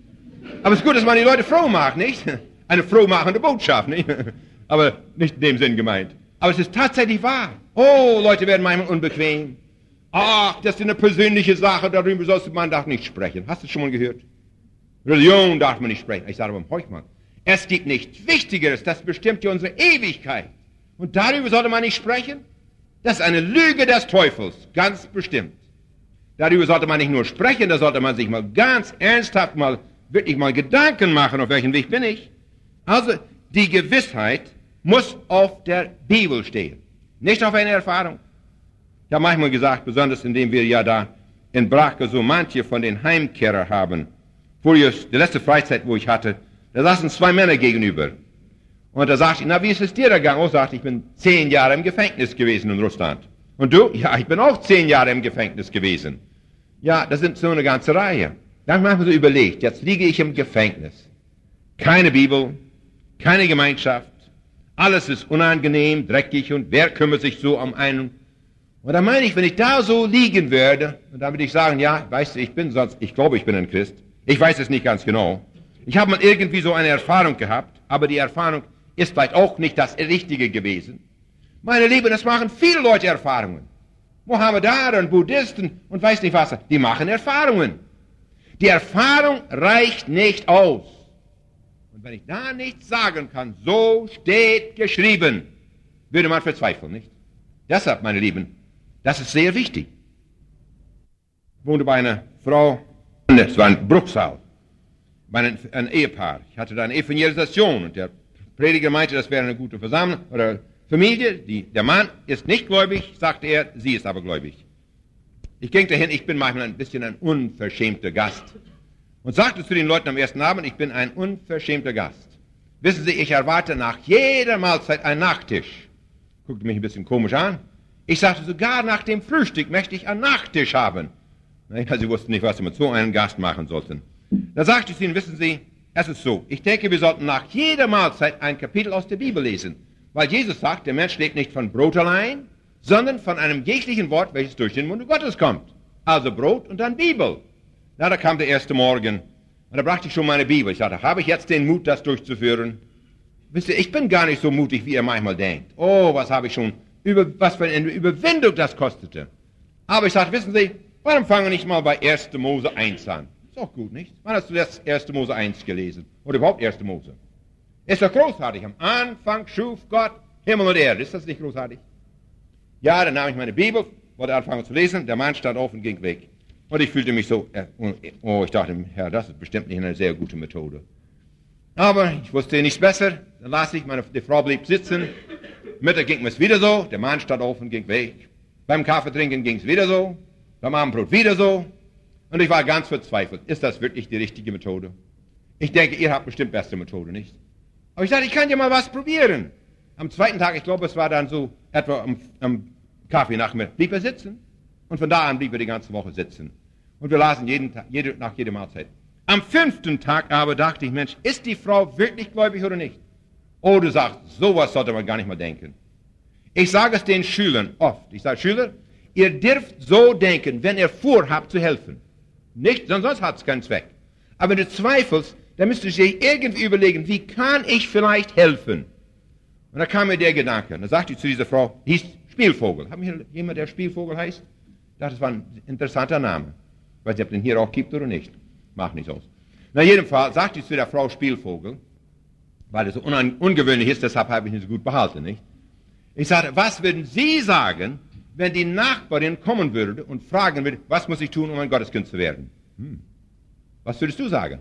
Aber es ist gut, dass man die Leute froh macht, nicht? Eine frohmachende Botschaft, nicht? Aber nicht in dem Sinn gemeint. Aber es ist tatsächlich wahr. Oh, Leute werden manchmal unbequem. Ach, das ist eine persönliche Sache, darüber sollst man darf nicht sprechen. Hast du schon mal gehört? Religion darf man nicht sprechen. Ich sage aber, horch mal. Es gibt nichts Wichtigeres, das bestimmt ja unsere Ewigkeit. Und darüber sollte man nicht sprechen? Das ist eine Lüge des Teufels, ganz bestimmt. Darüber sollte man nicht nur sprechen, da sollte man sich mal ganz ernsthaft mal, wirklich mal Gedanken machen, auf welchem Weg bin ich. Also, die Gewissheit muss auf der Bibel stehen, nicht auf einer Erfahrung. Ich habe manchmal gesagt, besonders indem wir ja da in Brache so manche von den Heimkehrer haben. Vorher, die letzte Freizeit, wo ich hatte, da saßen zwei Männer gegenüber. Und da sagte ich, na, wie ist es dir ergangen? Oh, sagte ich, bin zehn Jahre im Gefängnis gewesen in Russland. Und du? Ja, ich bin auch zehn Jahre im Gefängnis gewesen. Ja, das sind so eine ganze Reihe. Da habe ich manchmal so überlegt, jetzt liege ich im Gefängnis. Keine Bibel, keine Gemeinschaft. Alles ist unangenehm, dreckig und wer kümmert sich so um einen? Und da meine ich, wenn ich da so liegen würde, und dann würde ich sagen, ja, weißt du, ich bin sonst, ich glaube, ich bin ein Christ. Ich weiß es nicht ganz genau. Ich habe mal irgendwie so eine Erfahrung gehabt, aber die Erfahrung ist vielleicht auch nicht das Richtige gewesen. Meine Lieben, es machen viele Leute Erfahrungen. Mohammedaner und Buddhisten und weiß nicht was, die machen Erfahrungen. Die Erfahrung reicht nicht aus. Und wenn ich da nichts sagen kann, so steht geschrieben, würde man verzweifeln, nicht? Deshalb, meine Lieben, das ist sehr wichtig. Ich wohnte bei einer Frau, es war ein Bruchsal, bei einem ein Ehepaar. Ich hatte da eine Evangelisation und der Prediger meinte, das wäre eine gute Versammlung oder Familie. Die, der Mann ist nicht gläubig, sagte er, sie ist aber gläubig. Ich ging dahin, ich bin manchmal ein bisschen ein unverschämter Gast und sagte zu den Leuten am ersten Abend, ich bin ein unverschämter Gast. Wissen Sie, ich erwarte nach jeder Mahlzeit einen Nachtisch. Guckte mich ein bisschen komisch an. Ich sagte, sogar nach dem Frühstück möchte ich einen Nachtisch haben. Naja, sie wussten nicht, was sie mit so einem Gast machen sollten. Da sagte ich ihnen, wissen Sie, es ist so, ich denke, wir sollten nach jeder Mahlzeit ein Kapitel aus der Bibel lesen, weil Jesus sagt, der Mensch lebt nicht von Brot allein, sondern von einem jeglichen Wort, welches durch den Mund Gottes kommt. Also Brot und dann Bibel. Na, da kam der erste Morgen und da brachte ich schon meine Bibel. Ich sagte, habe ich jetzt den Mut, das durchzuführen? Wisst ihr, ich bin gar nicht so mutig, wie ihr manchmal denkt. Oh, was habe ich schon, über, was für eine Überwindung das kostete. Aber ich sagte, wissen Sie, warum fangen wir nicht mal bei erster Mose eins an? Ist auch gut, nicht? Wann hast du das erster Mose eins gelesen? Oder überhaupt erster Mose? Ist doch großartig. Am Anfang schuf Gott Himmel und Erde. Ist das nicht großartig? Ja, dann nahm ich meine Bibel, wollte anfangen zu lesen, der Mann stand auf und ging weg. Und ich fühlte mich so, äh, oh, ich dachte, Herr, das ist bestimmt nicht eine sehr gute Methode. Aber ich wusste nichts besser. Dann las ich, meine die Frau blieb sitzen. Mittag ging es wieder so, der Mann stand auf und ging weg. Beim Kaffee trinken ging es wieder so, beim Abendbrot wieder so. Und ich war ganz verzweifelt. Ist das wirklich die richtige Methode? Ich denke, ihr habt bestimmt beste Methode, nicht? Aber ich sagte, ich kann ja mal was probieren. Am zweiten Tag, ich glaube, es war dann so etwa am, am Kaffeenachmittag, blieb er sitzen. Und von da an blieb er die ganze Woche sitzen. Und wir lasen jeden Tag, jede, nach jeder Mahlzeit. Am fünften Tag aber dachte ich, Mensch, ist die Frau wirklich gläubig oder nicht? Oh, du sagst, sowas sollte man gar nicht mal denken. Ich sage es den Schülern oft. Ich sage, Schüler, ihr dürft so denken, wenn ihr vorhabt zu helfen. Nicht, sonst hat es keinen Zweck. Aber wenn du zweifelst, dann müsst du dir irgendwie überlegen, wie kann ich vielleicht helfen? Und da kam mir der Gedanke, da sagte ich zu dieser Frau, die hieß Spielvogel. Haben hier jemand, der Spielvogel heißt? Ich dachte, das war ein interessanter Name. Ich weiß nicht, ob den hier auch gibt oder nicht. Macht nichts aus. Na, in jedem Fall sagte ich zu der Frau Spielvogel, weil es so un ungewöhnlich ist, deshalb habe ich ihn so gut behalten, nicht? Ich sagte, was würden Sie sagen, wenn die Nachbarin kommen würde und fragen würde, was muss ich tun, um ein Gotteskind zu werden? Hm. Was würdest du sagen?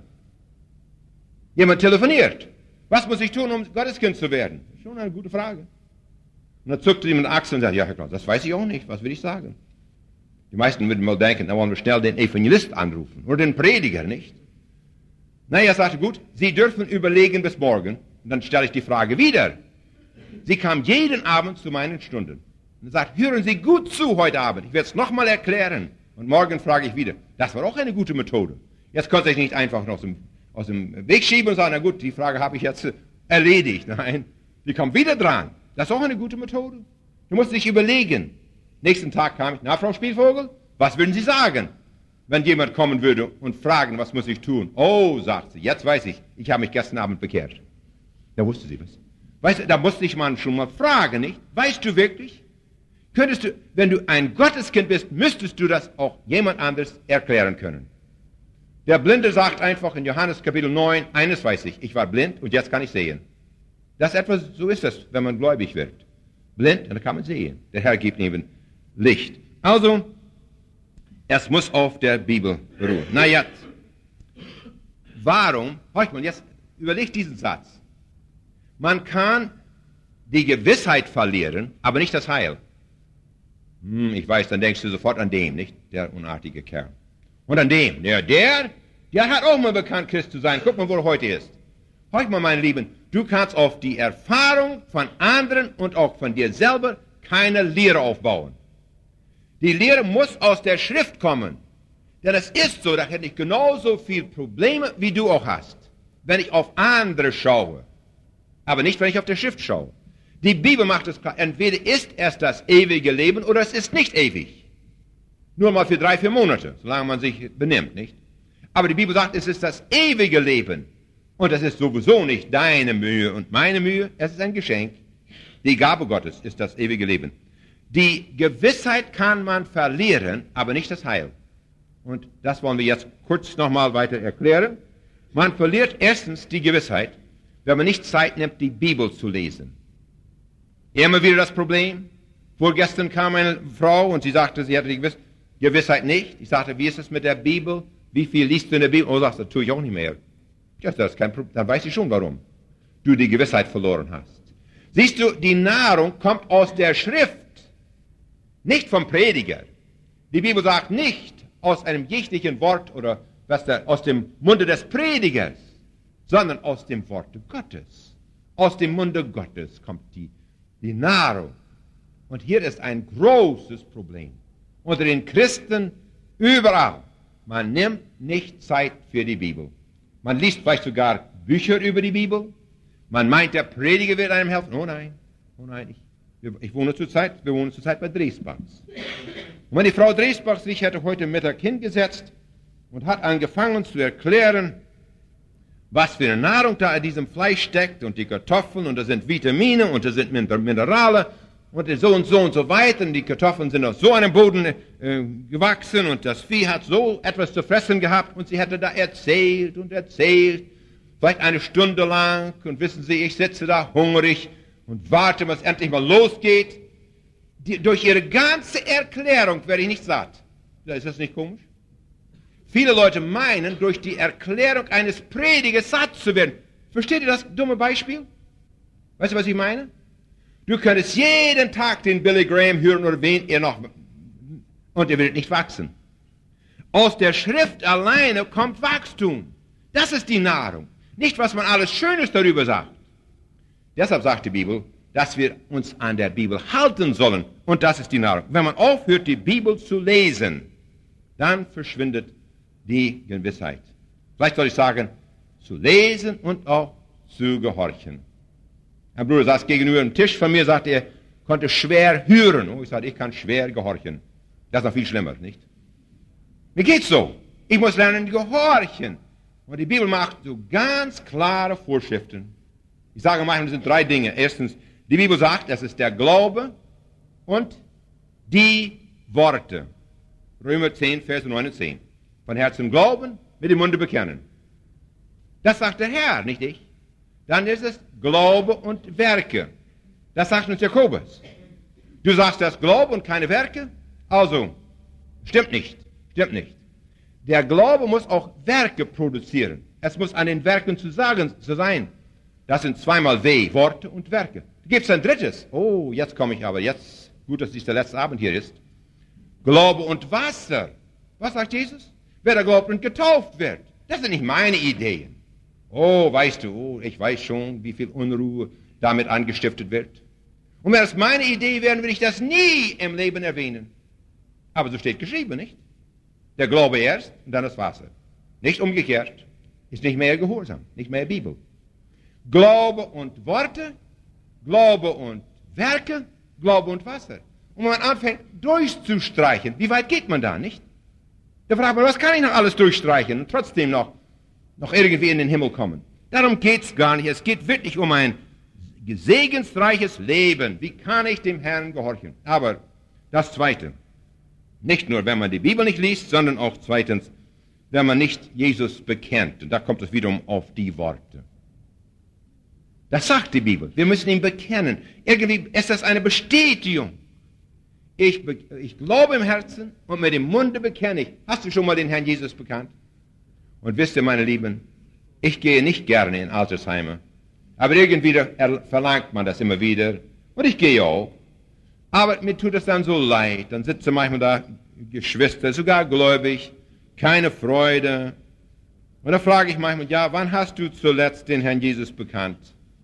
Jemand telefoniert. Was muss ich tun, um Gotteskind zu werden? Schon eine gute Frage. Und dann zuckte jemand Achseln und sagte, ja, Herr Klaus, das weiß ich auch nicht. Was will ich sagen? Die meisten würden mal denken, da wollen wir schnell den Evangelist anrufen oder den Prediger, nicht? Naja, er sagte, gut, Sie dürfen überlegen bis morgen. Und dann stelle ich die Frage wieder. Sie kam jeden Abend zu meinen Stunden. Und sagt, hören Sie gut zu heute Abend. Ich werde es nochmal erklären. Und morgen frage ich wieder. Das war auch eine gute Methode. Jetzt konnte ich nicht einfach aus dem, aus dem Weg schieben und sagen, na gut, die Frage habe ich jetzt erledigt. Nein, die kommt wieder dran. Das ist auch eine gute Methode. Du musst dich überlegen. Nächsten Tag kam ich, na, Frau Spielvogel, was würden Sie sagen, wenn jemand kommen würde und fragen, was muss ich tun? Oh, sagt sie, jetzt weiß ich, ich habe mich gestern Abend bekehrt. Da wusste sie was. Weißt du, da musste ich man schon mal fragen, nicht? Weißt du wirklich? Könntest du, wenn du ein Gotteskind bist, müsstest du das auch jemand anderes erklären können. Der Blinde sagt einfach in Johannes Kapitel neun, eines weiß ich, ich war blind und jetzt kann ich sehen. Das ist etwas, so ist das, wenn man gläubig wird. Blind, und dann kann man sehen. Der Herr gibt ihm Licht. Also, es muss auf der Bibel beruhen. Na jetzt, warum, hört mal, jetzt überlegt diesen Satz. Man kann die Gewissheit verlieren, aber nicht das Heil. Hm, ich weiß, dann denkst du sofort an den, nicht? Der unartige Kerl. Und an dem, der, der, der hat auch mal bekannt, Christ zu sein. Guck mal, wo er heute ist. Hört mal, meine Lieben, du kannst auf die Erfahrung von anderen und auch von dir selber keine Lehre aufbauen. Die Lehre muss aus der Schrift kommen. Denn es ist so, da hätte ich genauso viele Probleme, wie du auch hast, wenn ich auf andere schaue. Aber nicht, wenn ich auf der Schrift schaue. Die Bibel macht es klar, entweder ist es das ewige Leben oder es ist nicht ewig. Nur mal für drei, vier Monate, solange man sich benimmt, nicht? Aber die Bibel sagt, es ist das ewige Leben. Und das ist sowieso nicht deine Mühe und meine Mühe, es ist ein Geschenk. Die Gabe Gottes ist das ewige Leben. Die Gewissheit kann man verlieren, aber nicht das Heil. Und das wollen wir jetzt kurz nochmal weiter erklären. Man verliert erstens die Gewissheit, wenn man nicht Zeit nimmt, die Bibel zu lesen. Immer wieder das Problem. Vorgestern kam eine Frau und sie sagte, sie hatte die Gewiss Gewissheit nicht. Ich sagte, wie ist es mit der Bibel? Wie viel liest du in der Bibel? Oh, sagst du, das tue ich auch nicht mehr. Ja, das ist kein Problem. Dann weiß ich schon, warum du die Gewissheit verloren hast. Siehst du, die Nahrung kommt aus der Schrift, nicht vom Prediger. Die Bibel sagt nicht aus einem jeglichen Wort oder was da, aus dem Munde des Predigers, sondern aus dem Worte Gottes. Aus dem Munde Gottes kommt die, die Nahrung. Und hier ist ein großes Problem. Unter den Christen überall. Man nimmt nicht Zeit für die Bibel. Man liest vielleicht sogar Bücher über die Bibel. Man meint, der Prediger wird einem helfen. Oh nein, oh nein, ich, ich wohne zurzeit, wir wohnen zurzeit bei Dresbachs. Und meine Frau Dresbachs sich hatte heute Mittag hingesetzt und hat angefangen zu erklären, was für eine Nahrung da in diesem Fleisch steckt und die Kartoffeln und da sind Vitamine und da sind Minerale und so und so und so weiter. Und die Kartoffeln sind auf so einem Boden äh, gewachsen und das Vieh hat so etwas zu fressen gehabt und sie hatte da erzählt und erzählt, vielleicht eine Stunde lang und wissen Sie, ich sitze da hungrig und warte, bis es endlich mal losgeht. Die, durch ihre ganze Erklärung werde ich nicht satt. Ist das nicht komisch? Viele Leute meinen, durch die Erklärung eines Predigers satt zu werden. Versteht ihr das dumme Beispiel? Weißt du, was ich meine? Du könntest jeden Tag den Billy Graham hören oder wen ihr noch, und ihr werdet nicht wachsen. Aus der Schrift alleine kommt Wachstum. Das ist die Nahrung. Nicht, was man alles Schönes darüber sagt. Deshalb sagt die Bibel, dass wir uns an der Bibel halten sollen. Und das ist die Nahrung. Wenn man aufhört, die Bibel zu lesen, dann verschwindet die Gewissheit. Vielleicht soll ich sagen, zu lesen und auch zu gehorchen. Ein Bruder saß gegenüber dem Tisch von mir, sagte er, konnte schwer hören. Oh, ich sagte, ich kann schwer gehorchen. Das ist noch viel schlimmer, nicht? Mir geht's so. Ich muss lernen, gehorchen. Und die Bibel macht so ganz klare Vorschriften. Ich sage manchmal, das sind drei Dinge. Erstens, die Bibel sagt, das ist der Glaube und die Worte. Römer zehn, Vers neun und zehn. Von Herzen glauben, mit dem Munde bekennen. Das sagt der Herr, nicht ich. Dann ist es Glaube und Werke. Das sagt uns Jakobus. Du sagst das Glaube und keine Werke? Also, stimmt nicht. Stimmt nicht. Der Glaube muss auch Werke produzieren. Es muss an den Werken zu sagen zu sein. Das sind zweimal W, Worte und Werke. Gibt es ein drittes? Oh, jetzt komme ich aber. Jetzt, gut, dass dies der letzte Abend hier ist. Glaube und Wasser. Was sagt Jesus? Wer da glaubt und getauft wird. Das sind nicht meine Ideen. Oh, weißt du, oh, ich weiß schon, wie viel Unruhe damit angestiftet wird. Und wenn es meine Idee wäre, würde ich das nie im Leben erwähnen. Aber so steht geschrieben, nicht? Der Glaube erst und dann das Wasser. Nicht umgekehrt. Ist nicht mehr Gehorsam, nicht mehr Bibel. Glaube und Worte, Glaube und Werke, Glaube und Wasser. Und wenn man anfängt durchzustreichen, wie weit geht man da, nicht? Da fragt man, was kann ich noch alles durchstreichen und trotzdem noch, noch irgendwie in den Himmel kommen? Darum geht's gar nicht. Es geht wirklich um ein segensreiches Leben. Wie kann ich dem Herrn gehorchen? Aber das Zweite, nicht nur, wenn man die Bibel nicht liest, sondern auch zweitens, wenn man nicht Jesus bekennt. Und da kommt es wiederum auf die Worte. Das sagt die Bibel. Wir müssen ihn bekennen. Irgendwie ist das eine Bestätigung. Ich, ich glaube im Herzen und mit dem Munde bekenne ich. Hast du schon mal den Herrn Jesus bekannt? Und wisst ihr, meine Lieben, ich gehe nicht gerne in Altersheime. Aber irgendwie verlangt man das immer wieder. Und ich gehe auch. Aber mir tut es dann so leid. Dann sitzen manchmal da Geschwister, sogar gläubig, keine Freude. Und da frage ich manchmal, ja, wann hast du zuletzt den Herrn Jesus bekannt?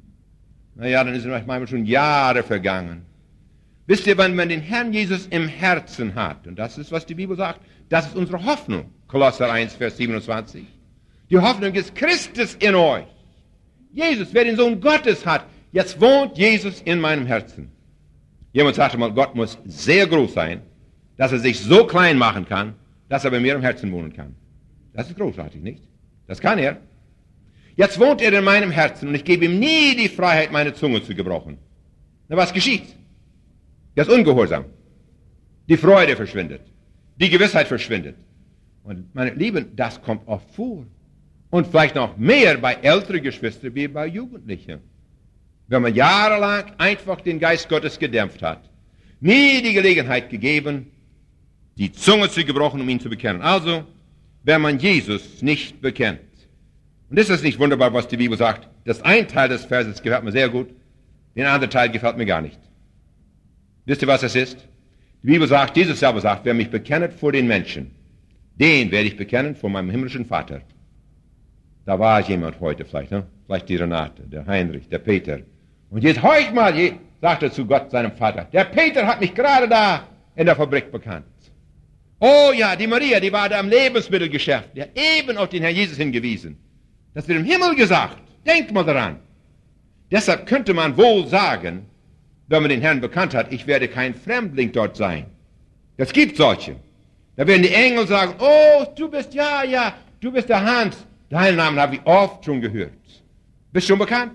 Naja, dann sind manchmal schon Jahre vergangen. Wisst ihr, wenn man den Herrn Jesus im Herzen hat, und das ist, was die Bibel sagt, das ist unsere Hoffnung. Kolosser eins, Vers siebenundzwanzig. Die Hoffnung ist Christus in euch. Jesus, wer den Sohn Gottes hat, jetzt wohnt Jesus in meinem Herzen. Jemand sagte mal, Gott muss sehr groß sein, dass er sich so klein machen kann, dass er bei mir im Herzen wohnen kann. Das ist großartig, nicht? Das kann er. Jetzt wohnt er in meinem Herzen und ich gebe ihm nie die Freiheit, meine Zunge zu gebrochen. Na, was geschieht? Das Ungehorsam. Die Freude verschwindet. Die Gewissheit verschwindet. Und meine Lieben, das kommt oft vor. Und vielleicht noch mehr bei älteren Geschwistern wie bei Jugendlichen. Wenn man jahrelang einfach den Geist Gottes gedämpft hat. Nie die Gelegenheit gegeben, die Zunge zu gebrochen, um ihn zu bekennen. Also, wenn man Jesus nicht bekennt. Und ist das nicht wunderbar, was die Bibel sagt? Das ein Teil des Verses gefällt mir sehr gut, den anderen Teil gefällt mir gar nicht. Wisst ihr, was das ist? Die Bibel sagt, Jesus selber sagt, wer mich bekennet vor den Menschen, den werde ich bekennen vor meinem himmlischen Vater. Da war jemand heute vielleicht, ne? Vielleicht die Renate, der Heinrich, der Peter. Und jetzt horch mal, sagt er zu Gott, seinem Vater, der Peter hat mich gerade da in der Fabrik bekannt. Oh ja, die Maria, die war da im Lebensmittelgeschäft, die hat eben auf den Herrn Jesus hingewiesen. Das wird im Himmel gesagt. Denkt mal daran. Deshalb könnte man wohl sagen, wenn man den Herrn bekannt hat, ich werde kein Fremdling dort sein. Es gibt solche. Da werden die Engel sagen, oh, du bist, ja, ja, du bist der Hans. Deinen Namen habe ich oft schon gehört. Bist schon bekannt?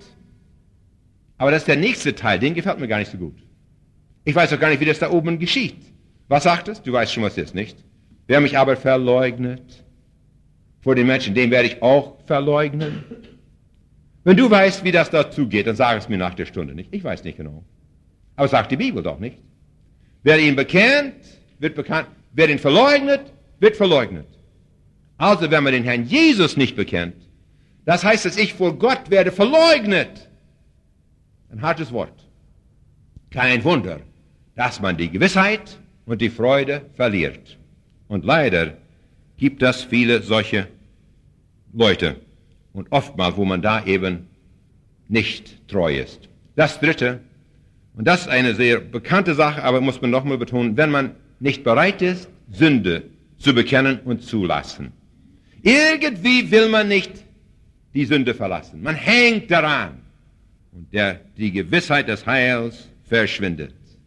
Aber das ist der nächste Teil, den gefällt mir gar nicht so gut. Ich weiß auch gar nicht, wie das da oben geschieht. Was sagt es? Du weißt schon, was es ist, nicht? Wer mich aber verleugnet vor den Menschen, den werde ich auch verleugnen. Wenn du weißt, wie das dazu geht, dann sag es mir nach der Stunde, nicht? Ich weiß nicht genau. Aber sagt die Bibel doch, nicht? Wer ihn bekennt, wird bekannt. Wer ihn verleugnet, wird verleugnet. Also, wenn man den Herrn Jesus nicht bekennt, das heißt, dass ich vor Gott werde verleugnet. Ein hartes Wort. Kein Wunder, dass man die Gewissheit und die Freude verliert. Und leider gibt es viele solche Leute. Und oftmals, wo man da eben nicht treu ist. Das Dritte, und das ist eine sehr bekannte Sache, aber muss man nochmal betonen, wenn man nicht bereit ist, Sünde zu bekennen und zulassen. Irgendwie will man nicht die Sünde verlassen. Man hängt daran. Und der, die Gewissheit des Heils verschwindet.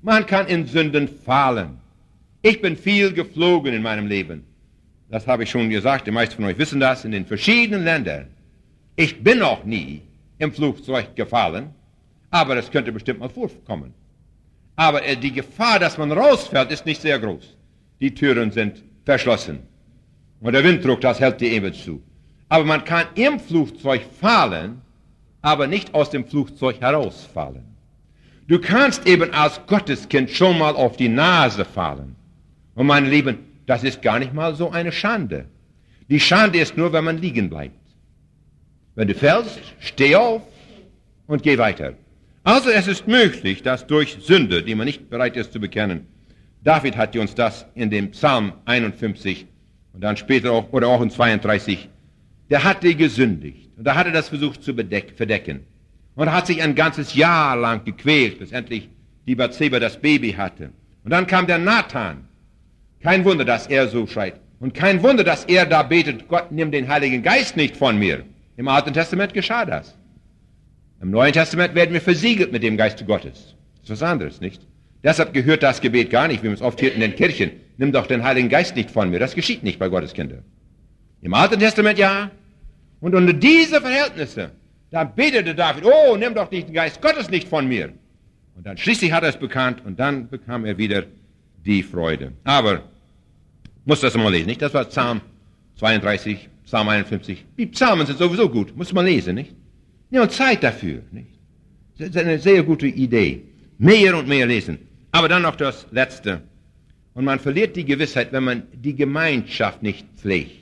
Man kann in Sünden fallen. Ich bin viel geflogen in meinem Leben. Das habe ich schon gesagt, die meisten von euch wissen das, in den verschiedenen Ländern. Ich bin noch nie im Flugzeug gefallen, aber es könnte bestimmt mal vorkommen. Aber die Gefahr, dass man rausfällt, ist nicht sehr groß. Die Türen sind verschlossen. Und der Winddruck, das hält die eben zu. Aber man kann im Flugzeug fallen, aber nicht aus dem Flugzeug herausfallen. Du kannst eben als Gotteskind schon mal auf die Nase fallen. Und meine Lieben, das ist gar nicht mal so eine Schande. Die Schande ist nur, wenn man liegen bleibt. Wenn du fällst, steh auf und geh weiter. Also es ist möglich, dass durch Sünde, die man nicht bereit ist zu bekennen, David hat uns das in dem Psalm einundfünfzig und dann später auch, oder auch in zweiunddreißig, der hatte gesündigt. Und da hat er das versucht zu bedeck, verdecken. Und er hat sich ein ganzes Jahr lang gequält, bis endlich die Bathseba das Baby hatte. Und dann kam der Nathan. Kein Wunder, dass er so schreit. Und kein Wunder, dass er da betet, Gott, nimm den Heiligen Geist nicht von mir. Im Alten Testament geschah das. Im Neuen Testament werden wir versiegelt mit dem Geist Gottes. Das ist was anderes, nicht? Deshalb gehört das Gebet gar nicht, wie man es oft hört in den Kirchen. Nimm doch den Heiligen Geist nicht von mir. Das geschieht nicht bei Gottes Kindern. Im Alten Testament ja. Und unter diese Verhältnisse, da betete David, oh, nimm doch den Geist Gottes nicht von mir. Und dann schließlich hat er es bekannt und dann bekam er wieder die Freude. Aber, muss das mal lesen, nicht? Das war Psalm zweiunddreißig, Psalm einundfünfzig. Die Psalmen sind sowieso gut, muss man lesen, nicht? Nimm Zeit dafür, nicht? Das ist eine sehr gute Idee. Mehr und mehr lesen. Aber dann noch das Letzte. Und man verliert die Gewissheit, wenn man die Gemeinschaft nicht pflegt.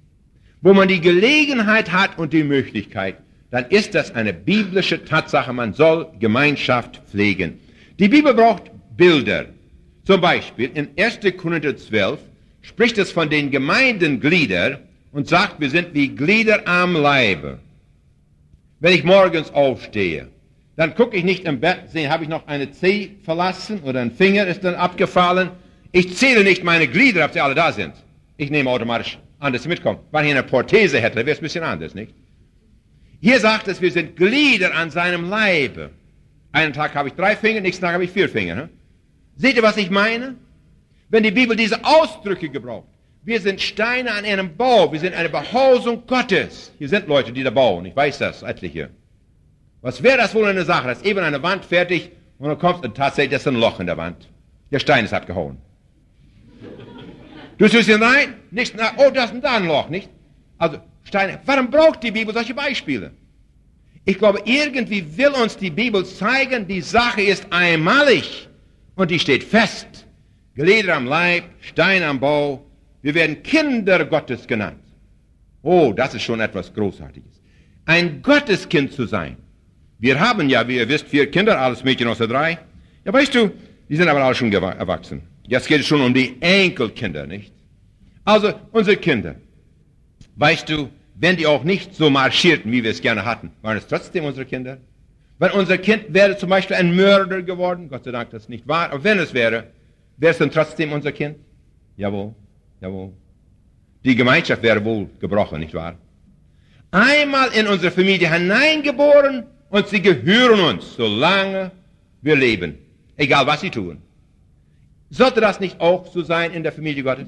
Wo man die Gelegenheit hat und die Möglichkeit, dann ist das eine biblische Tatsache. Man soll Gemeinschaft pflegen. Die Bibel braucht Bilder. Zum Beispiel in erster Korinther zwölf spricht es von den Gemeindengliedern und sagt, wir sind wie Glieder am Leibe. Wenn ich morgens aufstehe, dann gucke ich nicht im Bett, sehe, habe ich noch eine Zehe verlassen oder ein Finger ist dann abgefallen. Ich zähle nicht meine Glieder, ob sie alle da sind. Ich nehme automatisch an, dass sie mitkommen. Wenn ich eine Prothese hätte, wäre es ein bisschen anders, nicht? Hier sagt es, wir sind Glieder an seinem Leibe. Einen Tag habe ich drei Finger, nächsten Tag habe ich vier Finger. Hm? Seht ihr, was ich meine? Wenn die Bibel diese Ausdrücke gebraucht, wir sind Steine an einem Bau, wir sind eine Behausung Gottes. Hier sind Leute, die da bauen, ich weiß das, etliche. Was wäre das wohl eine Sache? Das ist eben eine Wand fertig und dann kommt und tatsächlich ist ein Loch in der Wand. Der Stein ist abgehauen. Du tust ihn rein, nicht nach, oh, das ist da ein Loch, nicht? Also, Steine, warum braucht die Bibel solche Beispiele? Ich glaube, irgendwie will uns die Bibel zeigen, die Sache ist einmalig und die steht fest. Glieder am Leib, Stein am Bau, wir werden Kinder Gottes genannt. Oh, das ist schon etwas Großartiges. Ein Gotteskind zu sein. Wir haben ja, wie ihr wisst, vier Kinder, alles Mädchen außer drei. Ja, weißt du, die sind aber alle schon erwachsen. Jetzt geht es schon um die Enkelkinder, nicht? Also, unsere Kinder. Weißt du, wenn die auch nicht so marschierten, wie wir es gerne hatten, waren es trotzdem unsere Kinder? Wenn unser Kind wäre zum Beispiel ein Mörder geworden, Gott sei Dank, das ist nicht wahr, aber wenn es wäre, wäre es dann trotzdem unser Kind? Jawohl, jawohl. Die Gemeinschaft wäre wohl gebrochen, nicht wahr? Einmal in unsere Familie hineingeboren und sie gehören uns, solange wir leben, egal was sie tun. Sollte das nicht auch so sein in der Familie Gottes?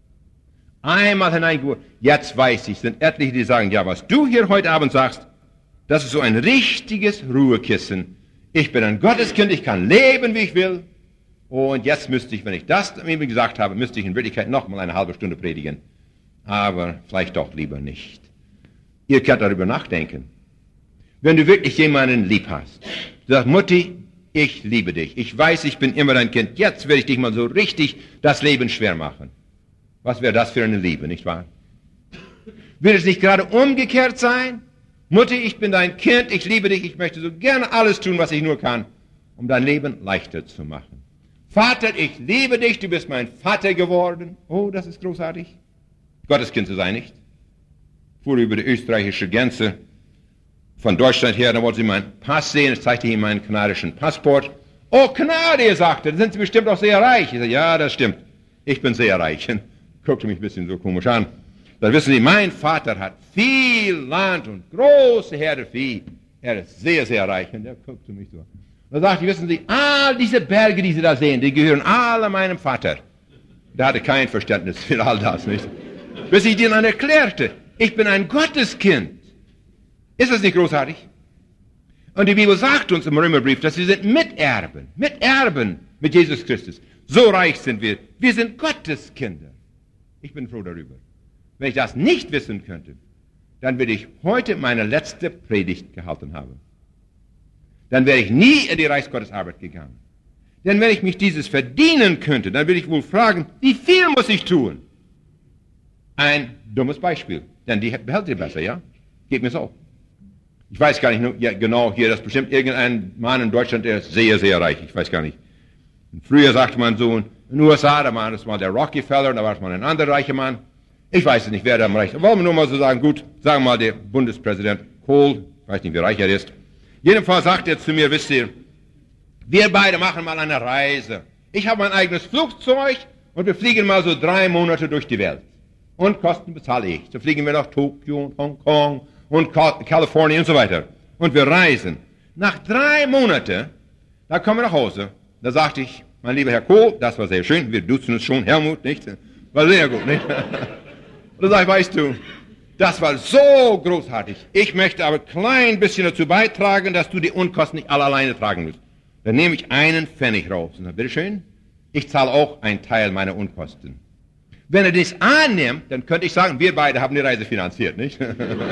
Einmal hineingeboren. Jetzt weiß ich, sind etliche, die sagen, ja, was du hier heute Abend sagst, das ist so ein richtiges Ruhekissen. Ich bin ein Gotteskind, ich kann leben, wie ich will. Und jetzt müsste ich, wenn ich das eben gesagt habe, müsste ich in Wirklichkeit noch mal eine halbe Stunde predigen. Aber vielleicht doch lieber nicht. Ihr könnt darüber nachdenken. Wenn du wirklich jemanden lieb hast, du sagst, Mutti, ich liebe dich. Ich weiß, ich bin immer dein Kind. Jetzt werde ich dich mal so richtig das Leben schwer machen. Was wäre das für eine Liebe, nicht wahr? Will es nicht gerade umgekehrt sein? Mutti, ich bin dein Kind, ich liebe dich, ich möchte so gerne alles tun, was ich nur kann, um dein Leben leichter zu machen. Vater, ich liebe dich, du bist mein Vater geworden. Oh, das ist großartig. Gotteskind zu sein, nicht? Fuhr über die österreichische Grenze von Deutschland her, da wollte sie meinen Pass sehen, ich zeigte ihm meinen kanadischen Passport. Oh, Kanadier, sagte er, da sind Sie bestimmt auch sehr reich. Ich sagte, ja, das stimmt, ich bin sehr reich. Guckte mich ein bisschen so komisch an. Dann wissen Sie, mein Vater hat viel Land und große Herde Vieh. Er ist sehr, sehr reich. Und er guckte mich so. Da sagte ich, wissen Sie, all diese Berge, die Sie da sehen, die gehören alle meinem Vater. Der hatte kein Verständnis für all das, nicht? Bis ich denen dann erklärte, ich bin ein Gotteskind. Ist das nicht großartig? Und die Bibel sagt uns im Römerbrief, dass wir sind Miterben, Miterben mit Jesus Christus. So reich sind wir. Wir sind Gotteskinder. Ich bin froh darüber. Wenn ich das nicht wissen könnte, dann würde ich heute meine letzte Predigt gehalten haben. Dann wäre ich nie in die Reichsgottesarbeit gegangen. Denn wenn ich mich dieses verdienen könnte, dann würde ich wohl fragen, wie viel muss ich tun? Ein dummes Beispiel, denn die behält ihr besser, ja? Geht mir so. Ich weiß gar nicht nur, ja, genau hier, das ist bestimmt irgendein Mann in Deutschland, der ist sehr, sehr reich. Ich weiß gar nicht. Und früher sagte man so, in den U S A, da war das mal der Rockefeller, da war es mal ein anderer reicher Mann. Ich weiß nicht, wer da am reichsten ist. Wollen wir nur mal so sagen, gut, sagen wir mal der Bundespräsident Kohl, ich weiß nicht, wie reich er ist. Jedenfalls sagt er zu mir, wisst ihr, wir beide machen mal eine Reise. Ich habe mein eigenes Flugzeug und wir fliegen mal so drei Monate durch die Welt. Und Kosten bezahle ich. So fliegen wir nach Tokio und Hongkong und Kalifornien und so weiter. Und wir reisen. Nach drei Monaten, da kommen wir nach Hause. Da sagte ich, mein lieber Herr Kohl, das war sehr schön, wir duzen uns schon, Helmut, nicht? War sehr gut, nicht? Und da sag ich, weißt du, das war so großartig. Ich möchte aber ein klein bisschen dazu beitragen, dass du die Unkosten nicht alle alleine tragen musst. Dann nehme ich einen Pfennig raus und sage, bitteschön, ich zahle auch einen Teil meiner Unkosten. Wenn er das annimmt, dann könnte ich sagen, wir beide haben die Reise finanziert, nicht?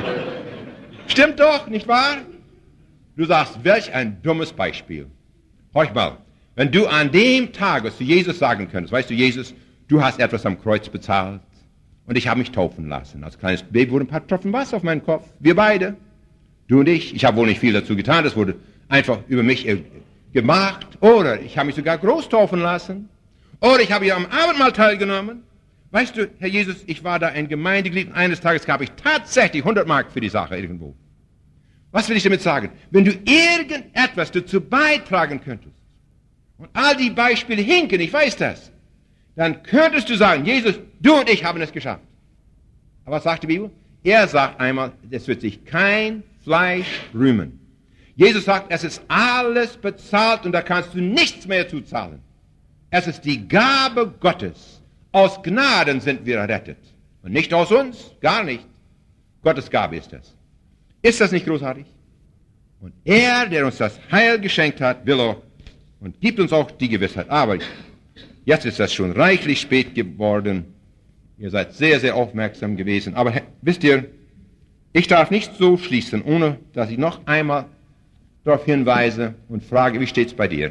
Stimmt doch, nicht wahr? Du sagst, welch ein dummes Beispiel. Horch mal, wenn du an dem Tag zu Jesus sagen könntest, weißt du, Jesus, du hast etwas am Kreuz bezahlt und ich habe mich taufen lassen. Als kleines Baby wurden ein paar Tropfen Wasser auf meinen Kopf. Wir beide, du und ich. Ich habe wohl nicht viel dazu getan, das wurde einfach über mich gemacht. Oder ich habe mich sogar groß taufen lassen. Oder ich habe hier am Abendmahl teilgenommen. Weißt du, Herr Jesus, ich war da ein Gemeindeglied und eines Tages gab ich tatsächlich hundert Mark für die Sache irgendwo. Was will ich damit sagen? Wenn du irgendetwas dazu beitragen könntest, und all die Beispiele hinken, ich weiß das, dann könntest du sagen, Jesus, du und ich haben es geschafft. Aber was sagt die Bibel? Er sagt einmal, es wird sich kein Fleisch rühmen. Jesus sagt, es ist alles bezahlt und da kannst du nichts mehr zuzahlen. Es ist die Gabe Gottes. Aus Gnaden sind wir errettet. Und nicht aus uns, gar nicht. Gottes Gabe ist das. Ist das nicht großartig? Und er, der uns das Heil geschenkt hat, will auch und gibt uns auch die Gewissheit. Aber jetzt ist das schon reichlich spät geworden. Ihr seid sehr, sehr aufmerksam gewesen. Aber wisst ihr, ich darf nicht so schließen, ohne dass ich noch einmal darauf hinweise und frage, wie steht's bei dir?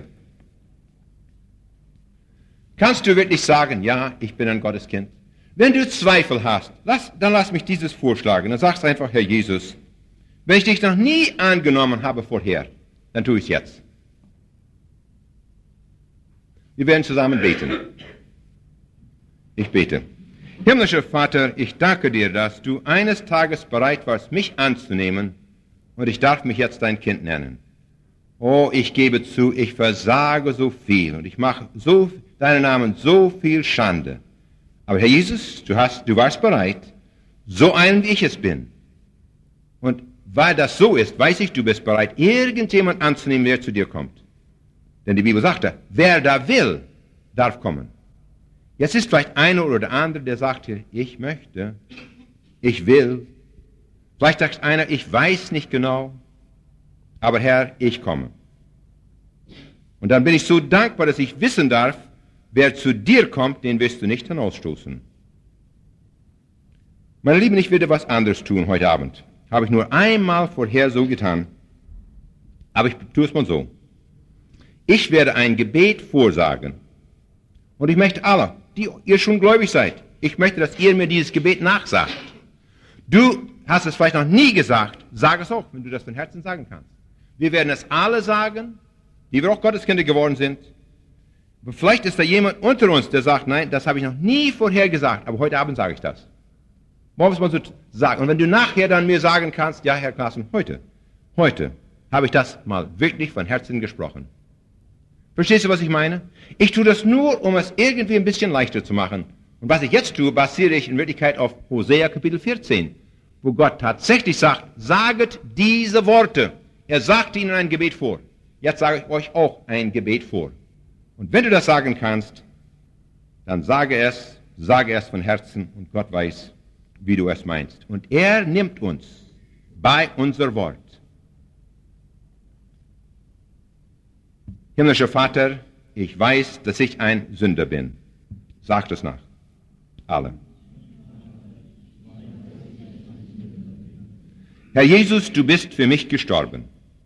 Kannst du wirklich sagen, ja, ich bin ein Gotteskind? Wenn du Zweifel hast, lass, dann lass mich dieses vorschlagen. Dann sagst du einfach, Herr Jesus, wenn ich dich noch nie angenommen habe vorher, dann tue ich es jetzt. Wir werden zusammen beten. Ich bete. Himmlischer Vater, ich danke dir, dass du eines Tages bereit warst, mich anzunehmen, und ich darf mich jetzt dein Kind nennen. Oh, ich gebe zu, ich versage so viel und ich mache so deinen Namen so viel Schande. Aber Herr Jesus, du hast, du warst bereit, so einen wie ich es bin. Und weil das so ist, weiß ich, du bist bereit, irgendjemand anzunehmen, der zu dir kommt. Denn die Bibel sagte, wer da will, darf kommen. Jetzt ist vielleicht einer oder andere, der sagt hier, ich möchte, ich will. Vielleicht sagt einer, ich weiß nicht genau, aber Herr, ich komme. Und dann bin ich so dankbar, dass ich wissen darf, wer zu dir kommt, den wirst du nicht hinausstoßen. Meine Lieben, ich werde was anderes tun heute Abend. Habe ich nur einmal vorher so getan. Aber ich tue es mal so. Ich werde ein Gebet vorsagen. Und ich möchte alle, die ihr schon gläubig seid, ich möchte, dass ihr mir dieses Gebet nachsagt. Du hast es vielleicht noch nie gesagt, sag es auch, wenn du das von Herzen sagen kannst. Wir werden es alle sagen, die wir auch Gotteskinder geworden sind. Aber vielleicht ist da jemand unter uns, der sagt, nein, das habe ich noch nie vorher gesagt, aber heute Abend sage ich das. Wollen wir es mal so sagen. Und wenn du nachher dann mir sagen kannst, ja, Herr Klassen, heute, heute habe ich das mal wirklich von Herzen gesprochen. Verstehst du, was ich meine? Ich tue das nur, um es irgendwie ein bisschen leichter zu machen. Und was ich jetzt tue, basiere ich in Wirklichkeit auf Hosea Kapitel vierzehn, wo Gott tatsächlich sagt, saget diese Worte. Er sagt ihnen ein Gebet vor. Jetzt sage ich euch auch ein Gebet vor. Und wenn du das sagen kannst, dann sage es, sage es von Herzen und Gott weiß, wie du es meinst. Und er nimmt uns bei unser Wort. Himmlischer Vater, ich weiß, dass ich ein Sünder bin. Sagt es nach. Alle. Herr Jesus, du bist für mich gestorben.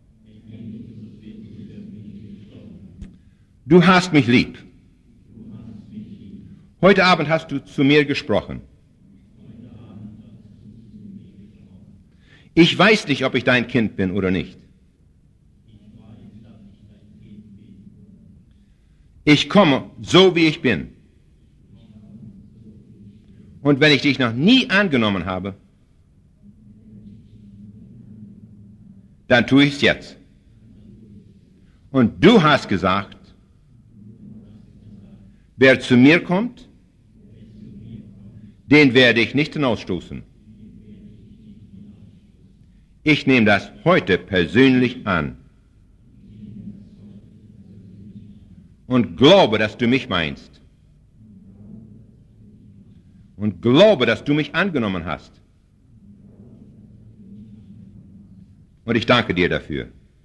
Du hast mich lieb. Heute Abend hast du zu mir gesprochen. Ich weiß nicht, ob ich dein Kind bin oder nicht. Ich komme so, wie ich bin. Und wenn ich dich noch nie angenommen habe, dann tue ich es jetzt. Und du hast gesagt, wer zu mir kommt, den werde ich nicht hinausstoßen. Ich nehme das heute persönlich an und glaube, dass du mich meinst und glaube, dass du mich angenommen hast. Und ich danke dir dafür.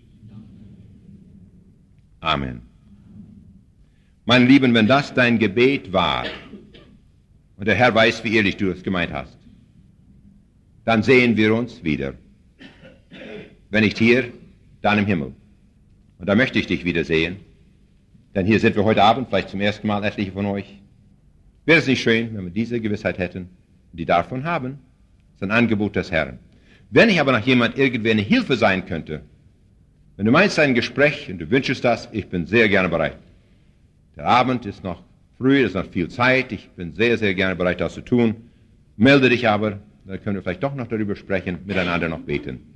Amen. Meine Lieben, wenn das dein Gebet war, und der Herr weiß, wie ehrlich du es gemeint hast, dann sehen wir uns wieder. Wenn nicht hier, dann im Himmel. Und da möchte ich dich wiedersehen, denn hier sind wir heute Abend, vielleicht zum ersten Mal etliche von euch. Wäre es nicht schön, wenn wir diese Gewissheit hätten, die davon haben? Das ist ein Angebot des Herrn. Wenn ich aber noch jemand irgendwie eine Hilfe sein könnte, wenn du meinst ein Gespräch und du wünschst das, ich bin sehr gerne bereit. Der Abend ist noch früh, es ist noch viel Zeit, ich bin sehr, sehr gerne bereit, das zu tun. Melde dich aber, dann können wir vielleicht doch noch darüber sprechen, miteinander noch beten.